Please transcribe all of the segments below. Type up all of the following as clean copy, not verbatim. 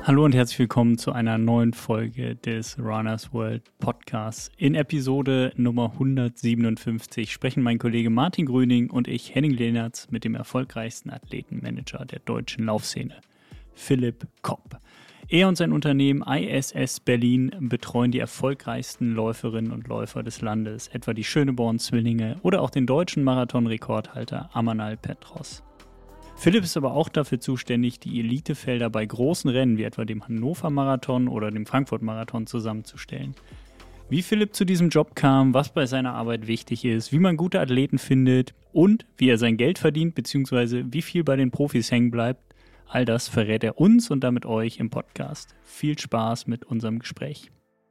Hallo und herzlich willkommen zu einer neuen Folge des Runners World Podcasts. In Episode Nummer 157 sprechen mein Kollege Martin Grüning und ich, Henning Lehnertz, mit dem erfolgreichsten Athletenmanager der deutschen Laufszene, Philipp Kopp. Er und sein Unternehmen ISS Berlin betreuen die erfolgreichsten Läuferinnen und Läufer des Landes, etwa die Schöneborn-Zwillinge oder auch den deutschen Marathon-Rekordhalter Amanal Petros. Philipp ist aber auch dafür zuständig, die Elitefelder bei großen Rennen wie etwa dem Hannover-Marathon oder dem Frankfurt-Marathon zusammenzustellen. Wie Philipp zu diesem Job kam, was bei seiner Arbeit wichtig ist, wie man gute Athleten findet und wie er sein Geld verdient bzw. wie viel bei den Profis hängen bleibt, all das verrät er uns und damit euch im Podcast. Viel Spaß mit unserem Gespräch.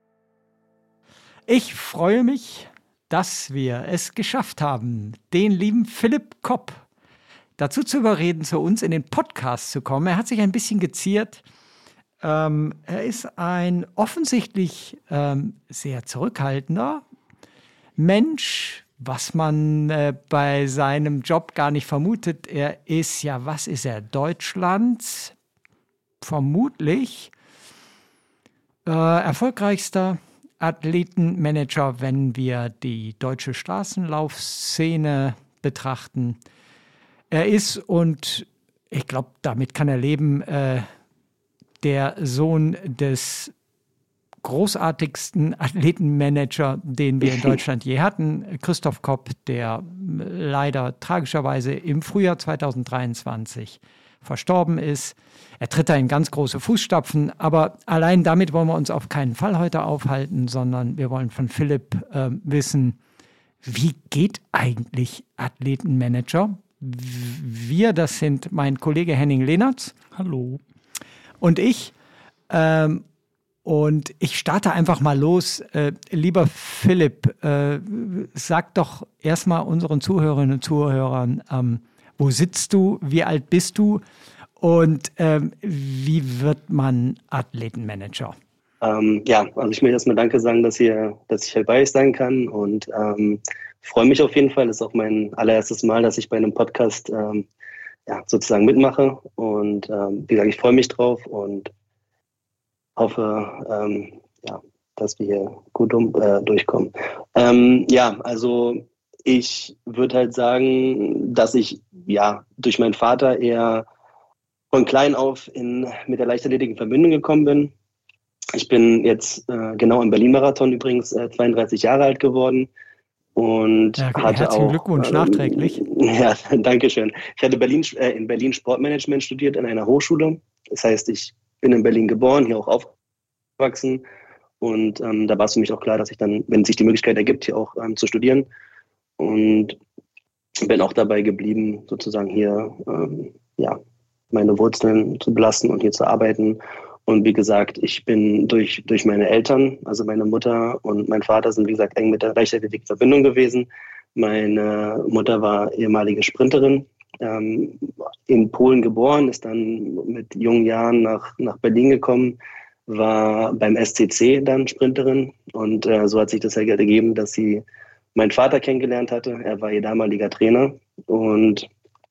Ich freue mich, dass wir es geschafft haben, den lieben Philipp Kopp dazu zu überreden, zu uns in den Podcast zu kommen. Er hat sich ein bisschen geziert. Er ist ein offensichtlich sehr zurückhaltender Mensch, was man bei seinem Job gar nicht vermutet. Er ist ja, was ist er? Deutschlands vermutlich erfolgreichster Athletenmanager, wenn wir die deutsche Straßenlaufszene betrachten. Er ist, und ich glaube, damit kann er leben, der Sohn des großartigsten Athletenmanager, den wir in Deutschland je hatten, Christoph Kopp, der leider tragischerweise im Frühjahr 2023 verstorben ist. Er tritt da in ganz große Fußstapfen, aber allein damit wollen wir uns auf keinen Fall heute aufhalten, sondern wir wollen von Philipp wissen, wie geht eigentlich Athletenmanager? Wir, das sind mein Kollege Henning Lehnertz. Hallo. Und ich. Und ich starte einfach mal los. Lieber Philipp, sag doch erstmal unseren Zuhörerinnen und Zuhörern, wo sitzt du, wie alt bist du und wie wird man Athletenmanager? Also ich möchte erstmal Danke sagen, dass ich halt bei euch sein kann und freue mich auf jeden Fall. Das ist auch mein allererstes Mal, dass ich bei einem Podcast sozusagen mitmache. Und wie gesagt, ich freue mich drauf und hoffe, dass wir hier gut durchkommen. Also ich würde halt sagen, dass ich durch meinen Vater eher von klein auf mit der Leichtathletik in Verbindung gekommen bin. Ich bin jetzt genau im Berlin-Marathon übrigens 32 Jahre alt geworden. Und hatte herzlichen Glückwunsch nachträglich. Ja, danke schön. Ich hatte in Berlin Sportmanagement studiert an einer Hochschule. Das heißt, ich bin in Berlin geboren, hier auch aufgewachsen. Und da war es für mich auch klar, dass ich dann, wenn sich die Möglichkeit ergibt, hier auch zu studieren. Und bin auch dabei geblieben, sozusagen hier meine Wurzeln zu belassen und hier zu arbeiten. Und wie gesagt, ich bin durch meine Eltern, also meine Mutter und mein Vater sind, wie gesagt, eng mit der Leichtathletik in Verbindung gewesen. Meine Mutter war ehemalige Sprinterin, in Polen geboren, ist dann mit jungen Jahren nach Berlin gekommen, war beim SCC dann Sprinterin. Und so hat sich das halt ergeben, dass sie meinen Vater kennengelernt hatte. Er war ihr damaliger Trainer. Und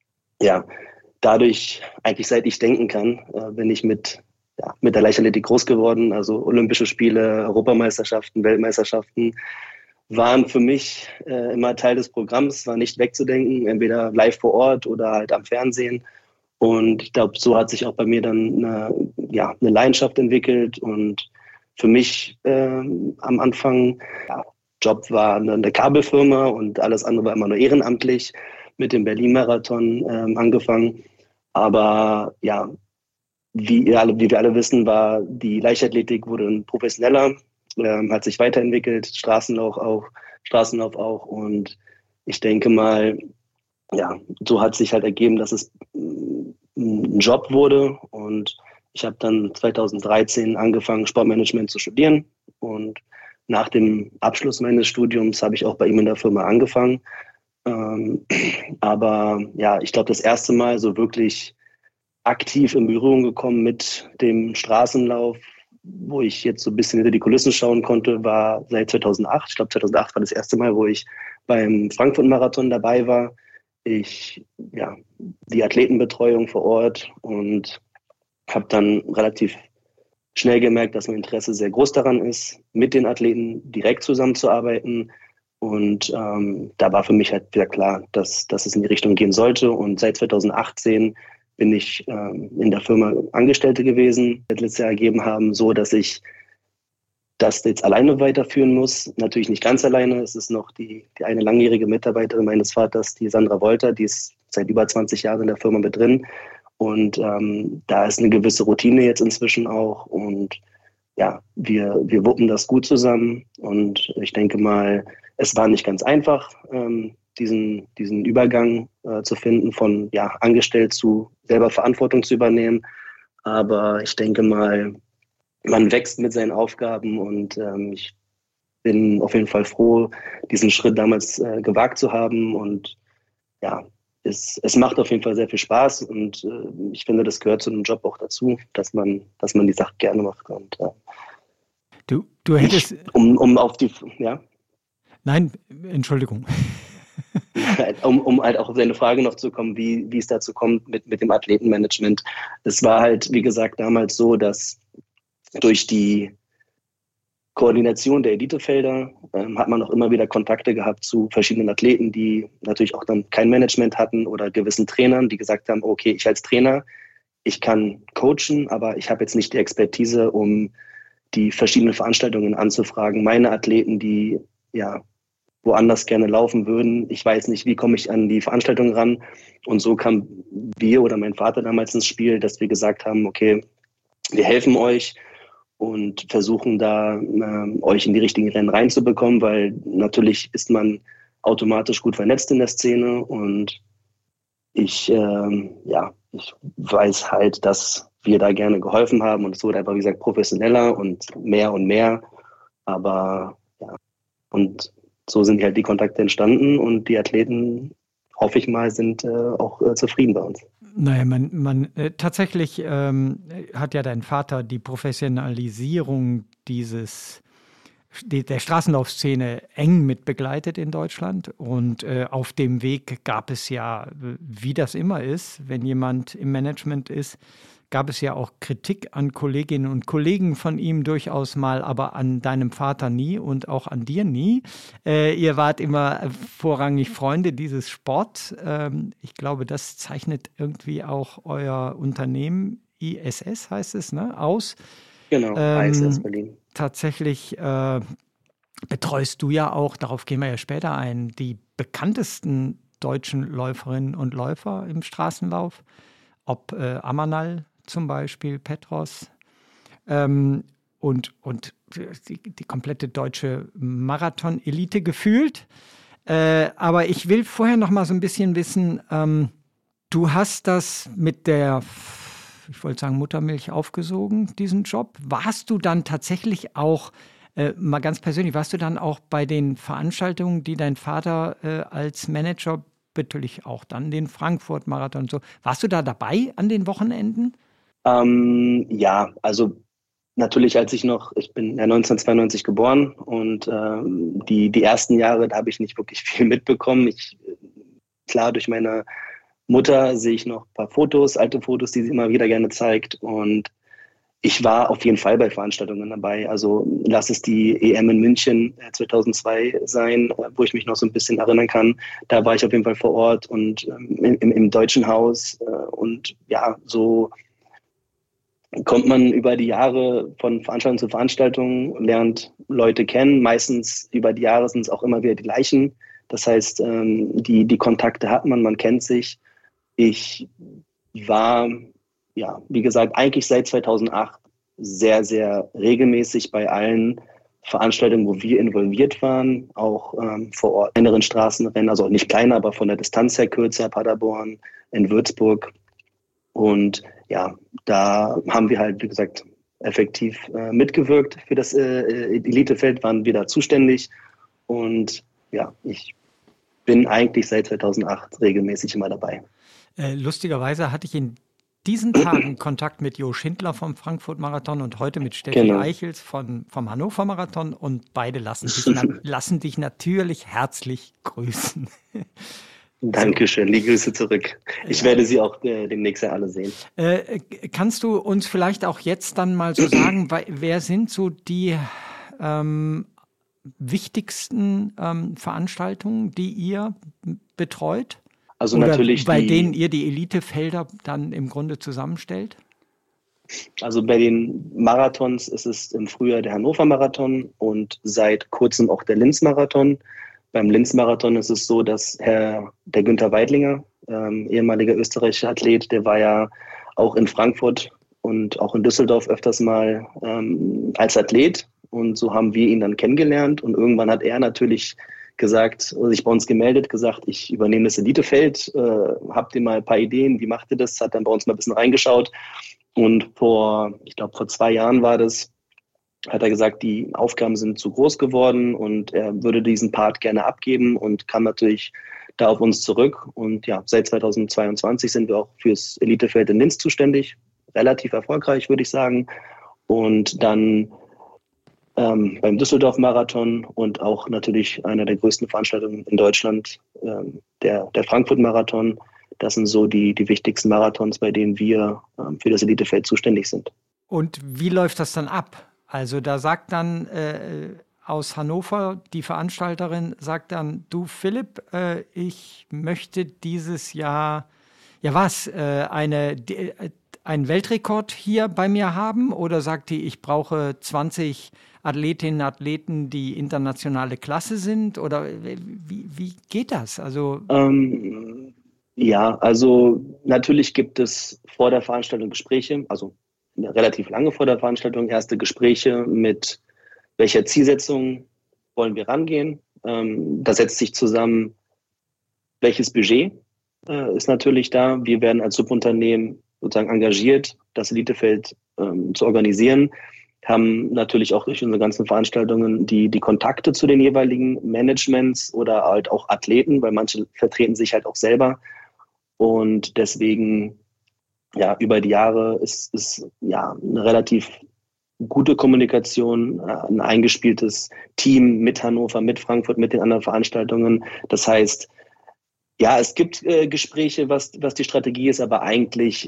dadurch, eigentlich seit ich denken kann, bin ich mit der Leichtathletik groß geworden. Also Olympische Spiele, Europameisterschaften, Weltmeisterschaften waren für mich immer Teil des Programms, war nicht wegzudenken, entweder live vor Ort oder halt am Fernsehen. Und ich glaube, so hat sich auch bei mir dann eine Leidenschaft entwickelt. Und für mich am Anfang, Job war eine Kabelfirma und alles andere war immer nur ehrenamtlich, mit dem Berlin-Marathon angefangen. Aber wie wir alle wissen, war die Leichtathletik wurde professioneller, hat sich weiterentwickelt, Straßenlauf auch. Und ich denke mal, so hat sich halt ergeben, dass es ein Job wurde. Und ich habe dann 2013 angefangen, Sportmanagement zu studieren. Und nach dem Abschluss meines Studiums habe ich auch bei ihm in der Firma angefangen. Aber ich glaube, das erste Mal so wirklich aktiv in Berührung gekommen mit dem Straßenlauf, wo ich jetzt so ein bisschen hinter die Kulissen schauen konnte, war seit 2008. Ich glaube, 2008 war das erste Mal, wo ich beim Frankfurt-Marathon dabei war. Die Athletenbetreuung vor Ort und habe dann relativ schnell gemerkt, dass mein Interesse sehr groß daran ist, mit den Athleten direkt zusammenzuarbeiten. Und da war für mich halt wieder klar, dass es in die Richtung gehen sollte. Und seit 2018 bin ich in der Firma Angestellte gewesen, die letztes Jahr ergeben haben, so dass ich das jetzt alleine weiterführen muss. Natürlich nicht ganz alleine. Es ist noch die eine langjährige Mitarbeiterin meines Vaters, die Sandra Wolter, die ist seit über 20 Jahren in der Firma mit drin. Und da ist eine gewisse Routine jetzt inzwischen auch. Und ja, wir wuppen das gut zusammen. Und ich denke mal, es war nicht ganz einfach, diesen Übergang zu finden, von angestellt zu selber Verantwortung zu übernehmen. Aber ich denke mal, man wächst mit seinen Aufgaben und ich bin auf jeden Fall froh, diesen Schritt damals gewagt zu haben. Und ja, es macht auf jeden Fall sehr viel Spaß und ich finde, das gehört zu einem Job auch dazu, dass man die Sache gerne macht. Und du hättest... Um auf die... Ja? Nein, Entschuldigung. Um halt auch auf deine Frage noch zu kommen, wie es dazu kommt mit dem Athletenmanagement. Es war halt, wie gesagt, damals so, dass durch die Koordination der Elitefelder hat man auch immer wieder Kontakte gehabt zu verschiedenen Athleten, die natürlich auch dann kein Management hatten oder gewissen Trainern, die gesagt haben, okay, ich als Trainer, ich kann coachen, aber ich habe jetzt nicht die Expertise, um die verschiedenen Veranstaltungen anzufragen. Meine Athleten, die woanders gerne laufen würden, ich weiß nicht, wie komme ich an die Veranstaltung ran. Und so kam wir oder mein Vater damals ins Spiel, dass wir gesagt haben, okay, wir helfen euch und versuchen da euch in die richtigen Rennen reinzubekommen, weil natürlich ist man automatisch gut vernetzt in der Szene und ich weiß halt, dass wir da gerne geholfen haben und es wurde einfach, wie gesagt, professioneller und mehr, aber ja, und so sind halt die Kontakte entstanden und die Athleten, hoffe ich mal, sind auch zufrieden bei uns. Naja, tatsächlich hat ja dein Vater die Professionalisierung der Straßenlaufszene eng mit begleitet in Deutschland. Und auf dem Weg gab es ja, wie das immer ist, wenn jemand im Management ist, gab es ja auch Kritik an Kolleginnen und Kollegen von ihm durchaus mal, aber an deinem Vater nie und auch an dir nie. Ihr wart immer vorrangig Freunde dieses Sports. Ich glaube, das zeichnet irgendwie auch euer Unternehmen, ISS heißt es, ne, aus. Genau, ISS Berlin. Tatsächlich betreust du ja auch, darauf gehen wir ja später ein, die bekanntesten deutschen Läuferinnen und Läufer im Straßenlauf, ob Amanal zum Beispiel, Petros und die komplette deutsche Marathon-Elite gefühlt. Aber ich will vorher noch mal so ein bisschen wissen, du hast das mit der, ich wollte sagen, Muttermilch aufgesogen, diesen Job. Warst du dann tatsächlich auch, mal ganz persönlich, warst du dann auch bei den Veranstaltungen, die dein Vater als Manager, natürlich auch dann den Frankfurt-Marathon und so, warst du da dabei an den Wochenenden? Ja, also natürlich, ich bin 1992 geboren und die ersten Jahre, da habe ich nicht wirklich viel mitbekommen. Klar, durch meine Mutter sehe ich noch ein paar Fotos, alte Fotos, die sie immer wieder gerne zeigt. Und ich war auf jeden Fall bei Veranstaltungen dabei. Also lass es die EM in München 2002 sein, wo ich mich noch so ein bisschen erinnern kann. Da war ich auf jeden Fall vor Ort und im Deutschen Haus. Und ja, so kommt man über die Jahre von Veranstaltung zu Veranstaltung, lernt Leute kennen. Meistens über die Jahre sind es auch immer wieder die gleichen. Das heißt, die Kontakte hat man kennt sich. Ich war, ja, wie gesagt, eigentlich seit 2008 sehr, sehr regelmäßig bei allen Veranstaltungen, wo wir involviert waren, auch vor Ort. Kleineren Straßenrennen, also nicht kleiner, aber von der Distanz her kürzer, Paderborn, in Würzburg. Und ja, da haben wir halt, wie gesagt, effektiv mitgewirkt für das Elitefeld, waren wir da zuständig. Und ja, ich bin eigentlich seit 2008 regelmäßig immer dabei. Lustigerweise hatte ich in diesen Tagen Kontakt mit Jo Schindler vom Frankfurt-Marathon und heute mit Steffi Eichels vom Hannover-Marathon und beide lassen dich natürlich herzlich grüßen. Dankeschön, die Grüße zurück. Ich werde Sie auch demnächst ja alle sehen. Kannst du uns vielleicht auch jetzt dann mal so sagen, wer sind so die wichtigsten Veranstaltungen, die ihr betreut? Also oder natürlich bei denen ihr die Elitefelder dann im Grunde zusammenstellt? Also bei den Marathons ist es im Frühjahr der Hannover-Marathon und seit kurzem auch der Linz-Marathon. Beim Linz-Marathon ist es so, dass der Günther Weidlinger, ehemaliger österreichischer Athlet, der war ja auch in Frankfurt und auch in Düsseldorf öfters mal als Athlet. Und so haben wir ihn dann kennengelernt. Und irgendwann hat er natürlich gesagt, sich bei uns gemeldet, gesagt, ich übernehme das Elitefeld, habt ihr mal ein paar Ideen, wie macht ihr das? Hat dann bei uns mal ein bisschen reingeschaut. Und vor 2 Jahren war das, hat er gesagt, die Aufgaben sind zu groß geworden und er würde diesen Part gerne abgeben und kam natürlich da auf uns zurück. Und ja, seit 2022 sind wir auch fürs Elitefeld in Linz zuständig. Relativ erfolgreich, würde ich sagen. Und dann beim Düsseldorf-Marathon und auch natürlich einer der größten Veranstaltungen in Deutschland, der Frankfurt-Marathon. Das sind so die wichtigsten Marathons, bei denen wir für das Elitefeld zuständig sind. Und wie läuft das dann ab? Also da sagt dann aus Hannover die Veranstalterin, sagt dann, du Philipp, ich möchte dieses Jahr, einen Weltrekord hier bei mir haben? Oder sagt die, ich brauche 20 Athletinnen und Athleten, die internationale Klasse sind? Oder wie geht das? Also ja, also natürlich gibt es vor der Veranstaltung Gespräche, also relativ lange vor der Veranstaltung erste Gespräche mit welcher Zielsetzung wollen wir rangehen. Da setzt sich zusammen, welches Budget ist natürlich da. Wir werden als Subunternehmen sozusagen engagiert, das Elitefeld zu organisieren, haben natürlich auch durch unsere ganzen Veranstaltungen die Kontakte zu den jeweiligen Managements oder halt auch Athleten, weil manche vertreten sich halt auch selber. Und deswegen, ja, über die Jahre ist ja eine relativ gute Kommunikation, ein eingespieltes Team mit Hannover, mit Frankfurt, mit den anderen Veranstaltungen. Das heißt, ja, es gibt Gespräche, was die Strategie ist, aber eigentlich,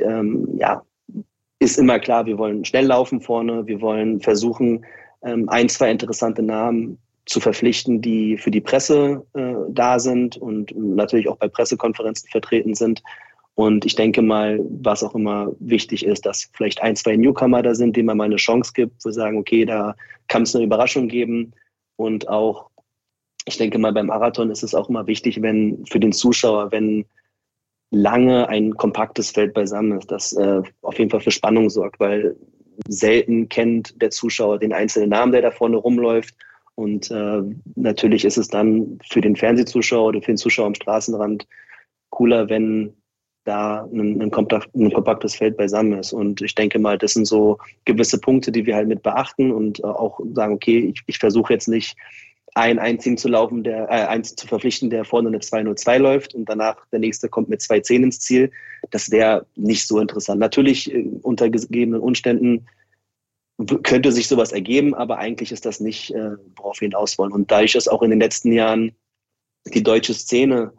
ist immer klar, wir wollen schnell laufen vorne, wir wollen versuchen, 1, 2 interessante Namen zu verpflichten, die für die Presse da sind und natürlich auch bei Pressekonferenzen vertreten sind. Und ich denke mal, was auch immer wichtig ist, dass vielleicht 1, 2 Newcomer da sind, denen man mal eine Chance gibt, wo wir sagen, okay, da kann es eine Überraschung geben. Und auch, ich denke mal, beim Marathon ist es auch immer wichtig, wenn für den Zuschauer, wenn lange ein kompaktes Feld beisammen ist, das auf jeden Fall für Spannung sorgt, weil selten kennt der Zuschauer den einzelnen Namen, der da vorne rumläuft. Und natürlich ist es dann für den Fernsehzuschauer oder für den Zuschauer am Straßenrand cooler, wenn da ein kompaktes Feld beisammen ist. Und ich denke mal, das sind so gewisse Punkte, die wir halt mit beachten und auch sagen, okay, ich versuche jetzt nicht einen einzigen zu laufen, einen zu verpflichten, der vorne eine 2:02 läuft und danach der nächste kommt mit 2:10 ins Ziel. Das wäre nicht so interessant. Natürlich unter gegebenen Umständen könnte sich sowas ergeben, aber eigentlich ist das nicht, worauf wir hinaus wollen. Und dadurch, dass auch in den letzten Jahren die deutsche Szene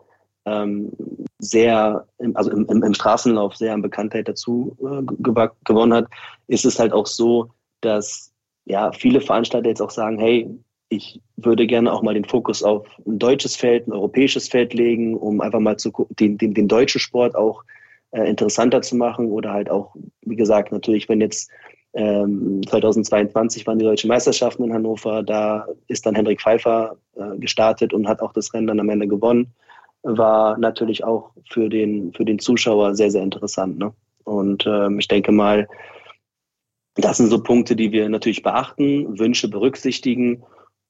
sehr, also im Straßenlauf sehr an Bekanntheit dazu gewonnen hat, ist es halt auch so, dass ja viele Veranstalter jetzt auch sagen, hey, ich würde gerne auch mal den Fokus auf ein deutsches Feld, ein europäisches Feld legen, um einfach mal den deutschen Sport auch interessanter zu machen oder halt auch, wie gesagt, natürlich, wenn jetzt 2022 waren die deutschen Meisterschaften in Hannover, da ist dann Hendrik Pfeiffer gestartet und hat auch das Rennen dann am Ende gewonnen. War natürlich auch für den Zuschauer sehr, sehr interessant. Ne? Und ich denke mal, das sind so Punkte, die wir natürlich beachten, Wünsche berücksichtigen.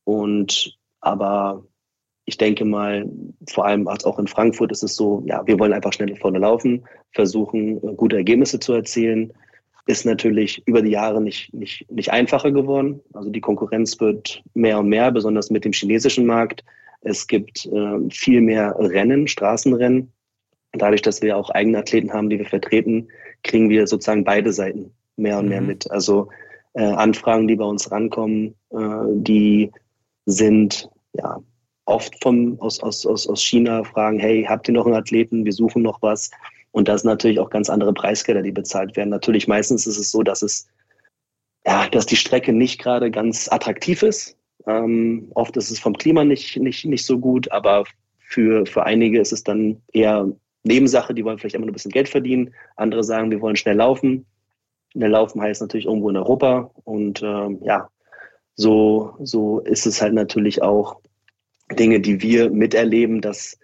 Aber ich denke mal, vor allem auch in Frankfurt ist es so, ja, wir wollen einfach schnell vorne laufen, versuchen, gute Ergebnisse zu erzielen. Ist natürlich über die Jahre nicht einfacher geworden. Also die Konkurrenz wird mehr und mehr, besonders mit dem chinesischen Markt. Es gibt viel mehr Rennen, Straßenrennen. Dadurch, dass wir auch eigene Athleten haben, die wir vertreten, kriegen wir sozusagen beide Seiten mehr und mehr mit. Also Anfragen, die bei uns rankommen, die sind ja oft aus China fragen, hey, habt ihr noch einen Athleten? Wir suchen noch was. Und das sind natürlich auch ganz andere Preisgelder, die bezahlt werden. Natürlich meistens ist es so, dass die Strecke nicht gerade ganz attraktiv ist. Oft ist es vom Klima nicht so gut, aber für einige ist es dann eher Nebensache, die wollen vielleicht immer nur ein bisschen Geld verdienen. Andere sagen, wir wollen schnell laufen. Schnell laufen heißt natürlich irgendwo in Europa. Und so ist es halt natürlich auch Dinge, die wir miterleben, dass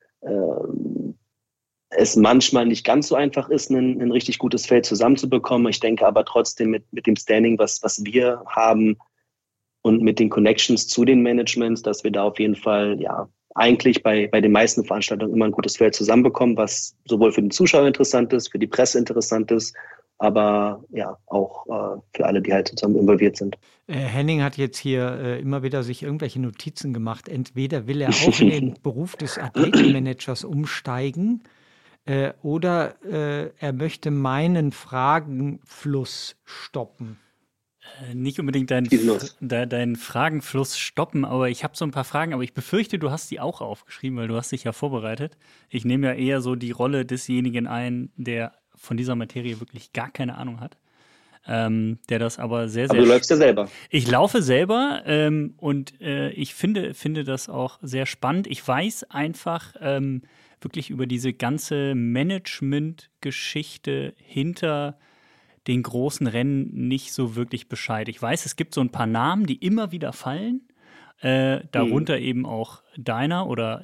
es manchmal nicht ganz so einfach ist, ein richtig gutes Feld zusammenzubekommen. Ich denke aber trotzdem mit dem Standing, was wir haben und mit den Connections zu den Managements, dass wir da auf jeden Fall eigentlich bei den meisten Veranstaltungen immer ein gutes Feld zusammenbekommen, was sowohl für den Zuschauer interessant ist, für die Presse interessant ist, aber auch für alle, die halt zusammen involviert sind. Henning hat jetzt hier immer wieder sich irgendwelche Notizen gemacht. Entweder will er auch in den Beruf des Athletenmanagers umsteigen oder er möchte meinen Fragenfluss stoppen. Nicht unbedingt deinen Fragenfluss stoppen, aber ich habe so ein paar Fragen, aber ich befürchte, du hast die auch aufgeschrieben, weil du hast dich ja vorbereitet. Ich nehme ja eher so die Rolle desjenigen ein, der von dieser Materie wirklich gar keine Ahnung hat. Der das aber sehr, sehr... Aber du läufst ja selber. Ich laufe selber und ich finde das auch sehr spannend. Ich weiß einfach wirklich über diese ganze Management-Geschichte hinter den großen Rennen nicht so wirklich Bescheid. Ich weiß, es gibt so ein paar Namen, die immer wieder fallen. Darunter eben auch deiner oder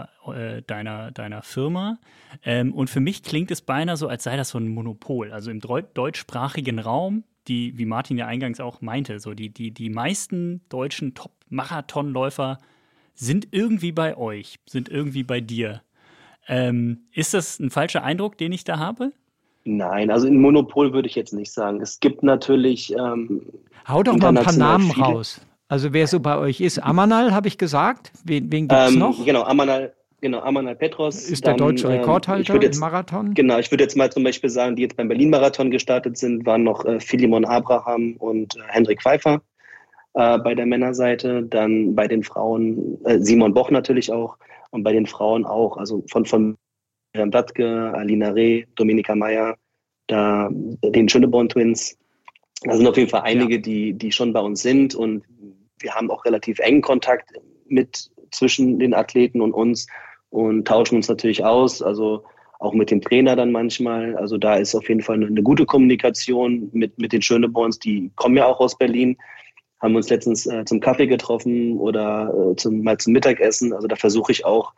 deiner Firma. Und für mich klingt es beinahe so, als sei das so ein Monopol. Also im deutschsprachigen Raum, wie Martin ja eingangs auch meinte, so die meisten deutschen Top-Marathonläufer sind irgendwie bei euch, sind irgendwie bei dir. Ist das ein falscher Eindruck, den ich da habe? Nein, also ein Monopol würde ich jetzt nicht sagen. Es gibt natürlich hau doch mal ein paar Namen raus. Also wer so bei euch ist, Amanal, habe ich gesagt. Wen gibt es noch? Genau, Amanal Petros. Ist der deutsche Rekordhalter im Marathon? Genau, ich würde jetzt mal zum Beispiel sagen, die jetzt beim Berlin-Marathon gestartet sind, waren noch Philemon Abraham und Hendrik Pfeiffer bei der Männerseite. Dann bei den Frauen Simon Boch natürlich auch und bei den Frauen auch. Also von Miriam Dattke, Alina Reh, Dominika Meyer, den Schöneborn Twins. Da sind auf jeden Fall einige, die schon bei uns sind und wir haben auch relativ engen Kontakt zwischen den Athleten und uns und tauschen uns natürlich aus, also auch mit dem Trainer dann manchmal. Also da ist auf jeden Fall eine gute Kommunikation mit den Schöneborns, die kommen ja auch aus Berlin, haben uns letztens zum Kaffee getroffen oder mal zum Mittagessen. Also da versuche ich auch,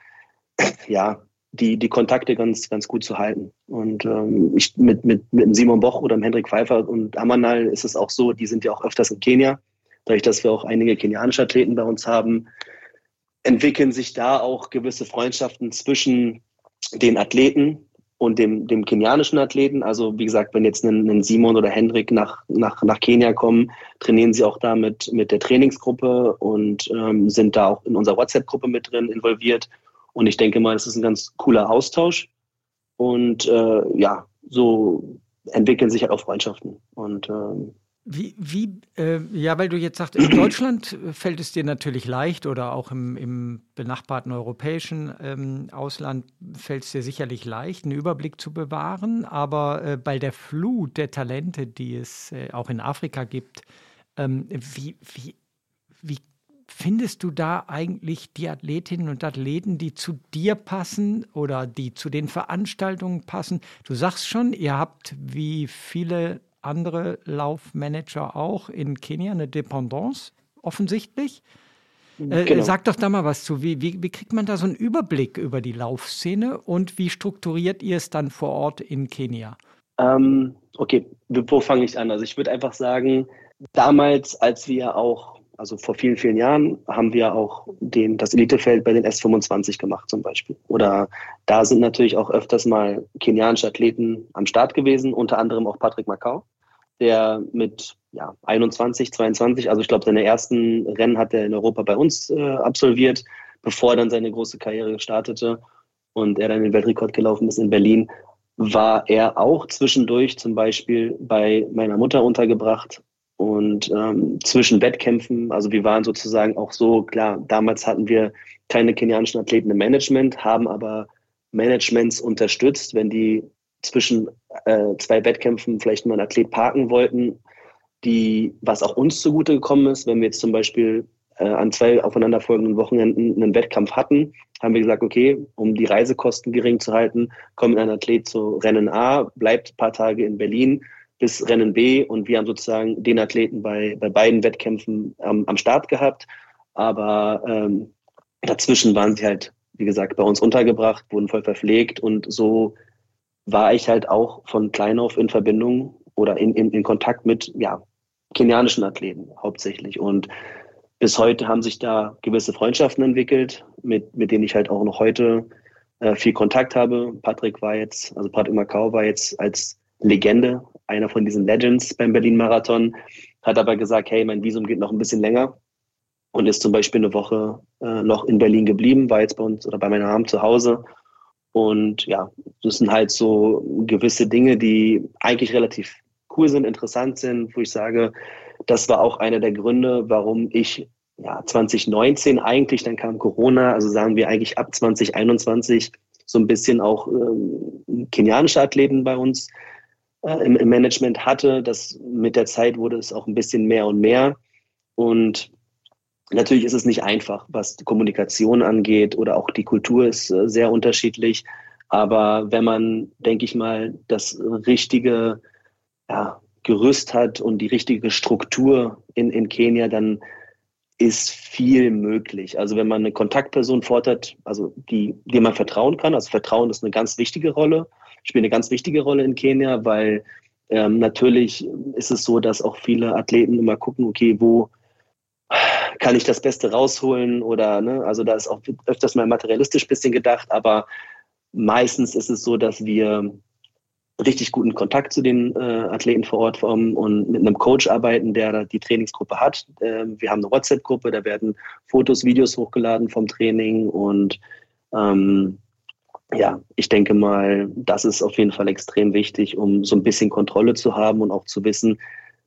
die Kontakte ganz, ganz gut zu halten. Und mit Simon Boch oder Hendrik Pfeiffer und Amanal ist es auch so, die sind ja auch öfters in Kenia. Dadurch, dass wir auch einige kenianische Athleten bei uns haben, entwickeln sich da auch gewisse Freundschaften zwischen den Athleten und dem kenianischen Athleten. Also wie gesagt, wenn jetzt ein Simon oder Hendrik nach Kenia kommen, trainieren sie auch da mit der Trainingsgruppe und sind da auch in unserer WhatsApp-Gruppe mit drin involviert. Und ich denke mal, das ist ein ganz cooler Austausch. Und so entwickeln sich halt auch Freundschaften. Und weil du jetzt sagst, in Deutschland fällt es dir natürlich leicht oder auch im benachbarten europäischen Ausland fällt es dir sicherlich leicht, einen Überblick zu bewahren. Aber bei der Flut der Talente, die es auch in Afrika gibt, wie findest du da eigentlich die Athletinnen und Athleten, die zu dir passen oder die zu den Veranstaltungen passen? Du sagst schon, ihr habt wie viele andere Laufmanager auch in Kenia eine Dependance, offensichtlich. Genau. Sag doch da mal was zu. Wie kriegt man da so einen Überblick über die Laufszene und wie strukturiert ihr es dann vor Ort in Kenia? Okay, wo fange ich an? Also ich würde einfach sagen, damals, als wir auch, also vor vielen, vielen Jahren, haben wir auch das Elitefeld bei den S25 gemacht zum Beispiel. Oder da sind natürlich auch öfters mal kenianische Athleten am Start gewesen, unter anderem auch Patrick Makau, der mit 21, 22, also ich glaube, seine ersten Rennen hat er in Europa bei uns absolviert, bevor er dann seine große Karriere startete und er dann den Weltrekord gelaufen ist in Berlin, war er auch zwischendurch zum Beispiel bei meiner Mutter untergebracht Und zwischen Wettkämpfen, also wir waren sozusagen auch so, klar, damals hatten wir keine kenianischen Athleten im Management, haben aber Managements unterstützt, wenn die zwischen zwei Wettkämpfen vielleicht mal einen Athlet parken wollten, was auch uns zugute gekommen ist, wenn wir jetzt zum Beispiel an zwei aufeinanderfolgenden Wochenenden einen Wettkampf hatten, haben wir gesagt, okay, um die Reisekosten gering zu halten, kommt ein Athlet zu Rennen A, bleibt ein paar Tage in Berlin bis Rennen B und wir haben sozusagen den Athleten bei beiden Wettkämpfen am Start gehabt, aber dazwischen waren sie halt, wie gesagt, bei uns untergebracht, wurden voll verpflegt und so war ich halt auch von klein auf in Verbindung oder in Kontakt mit kenianischen Athleten hauptsächlich. Und bis heute haben sich da gewisse Freundschaften entwickelt, mit denen ich halt auch noch heute viel Kontakt habe. Patrick Makau war jetzt als Legende, einer von diesen Legends beim Berlin-Marathon, hat aber gesagt, hey, mein Visum geht noch ein bisschen länger und ist zum Beispiel eine Woche noch in Berlin geblieben, war jetzt bei uns oder bei meiner Mom zu Hause. Und ja, das sind halt so gewisse Dinge, die eigentlich relativ cool sind, interessant sind, wo ich sage, das war auch einer der Gründe, warum ich 2019 eigentlich, dann kam Corona, also sagen wir eigentlich ab 2021 so ein bisschen auch kenianische Athleten bei uns im Management hatte. Das mit der Zeit wurde es auch ein bisschen mehr und mehr. Und natürlich ist es nicht einfach, was die Kommunikation angeht oder auch die Kultur ist sehr unterschiedlich. Aber wenn man, denke ich mal, das richtige Gerüst hat und die richtige Struktur in Kenia, dann ist viel möglich. Also wenn man eine Kontaktperson fordert, also die man vertrauen kann, also Vertrauen ist eine ganz wichtige Rolle, spielt eine ganz wichtige Rolle in Kenia, weil natürlich ist es so, dass auch viele Athleten immer gucken, okay, wo kann ich das Beste rausholen oder, ne, also da ist auch öfters mal materialistisch ein bisschen gedacht, aber meistens ist es so, dass wir richtig guten Kontakt zu den Athleten vor Ort haben und mit einem Coach arbeiten, der da die Trainingsgruppe hat. Wir haben eine WhatsApp-Gruppe, da werden Fotos, Videos hochgeladen vom Training und ich denke mal, das ist auf jeden Fall extrem wichtig, um so ein bisschen Kontrolle zu haben und auch zu wissen,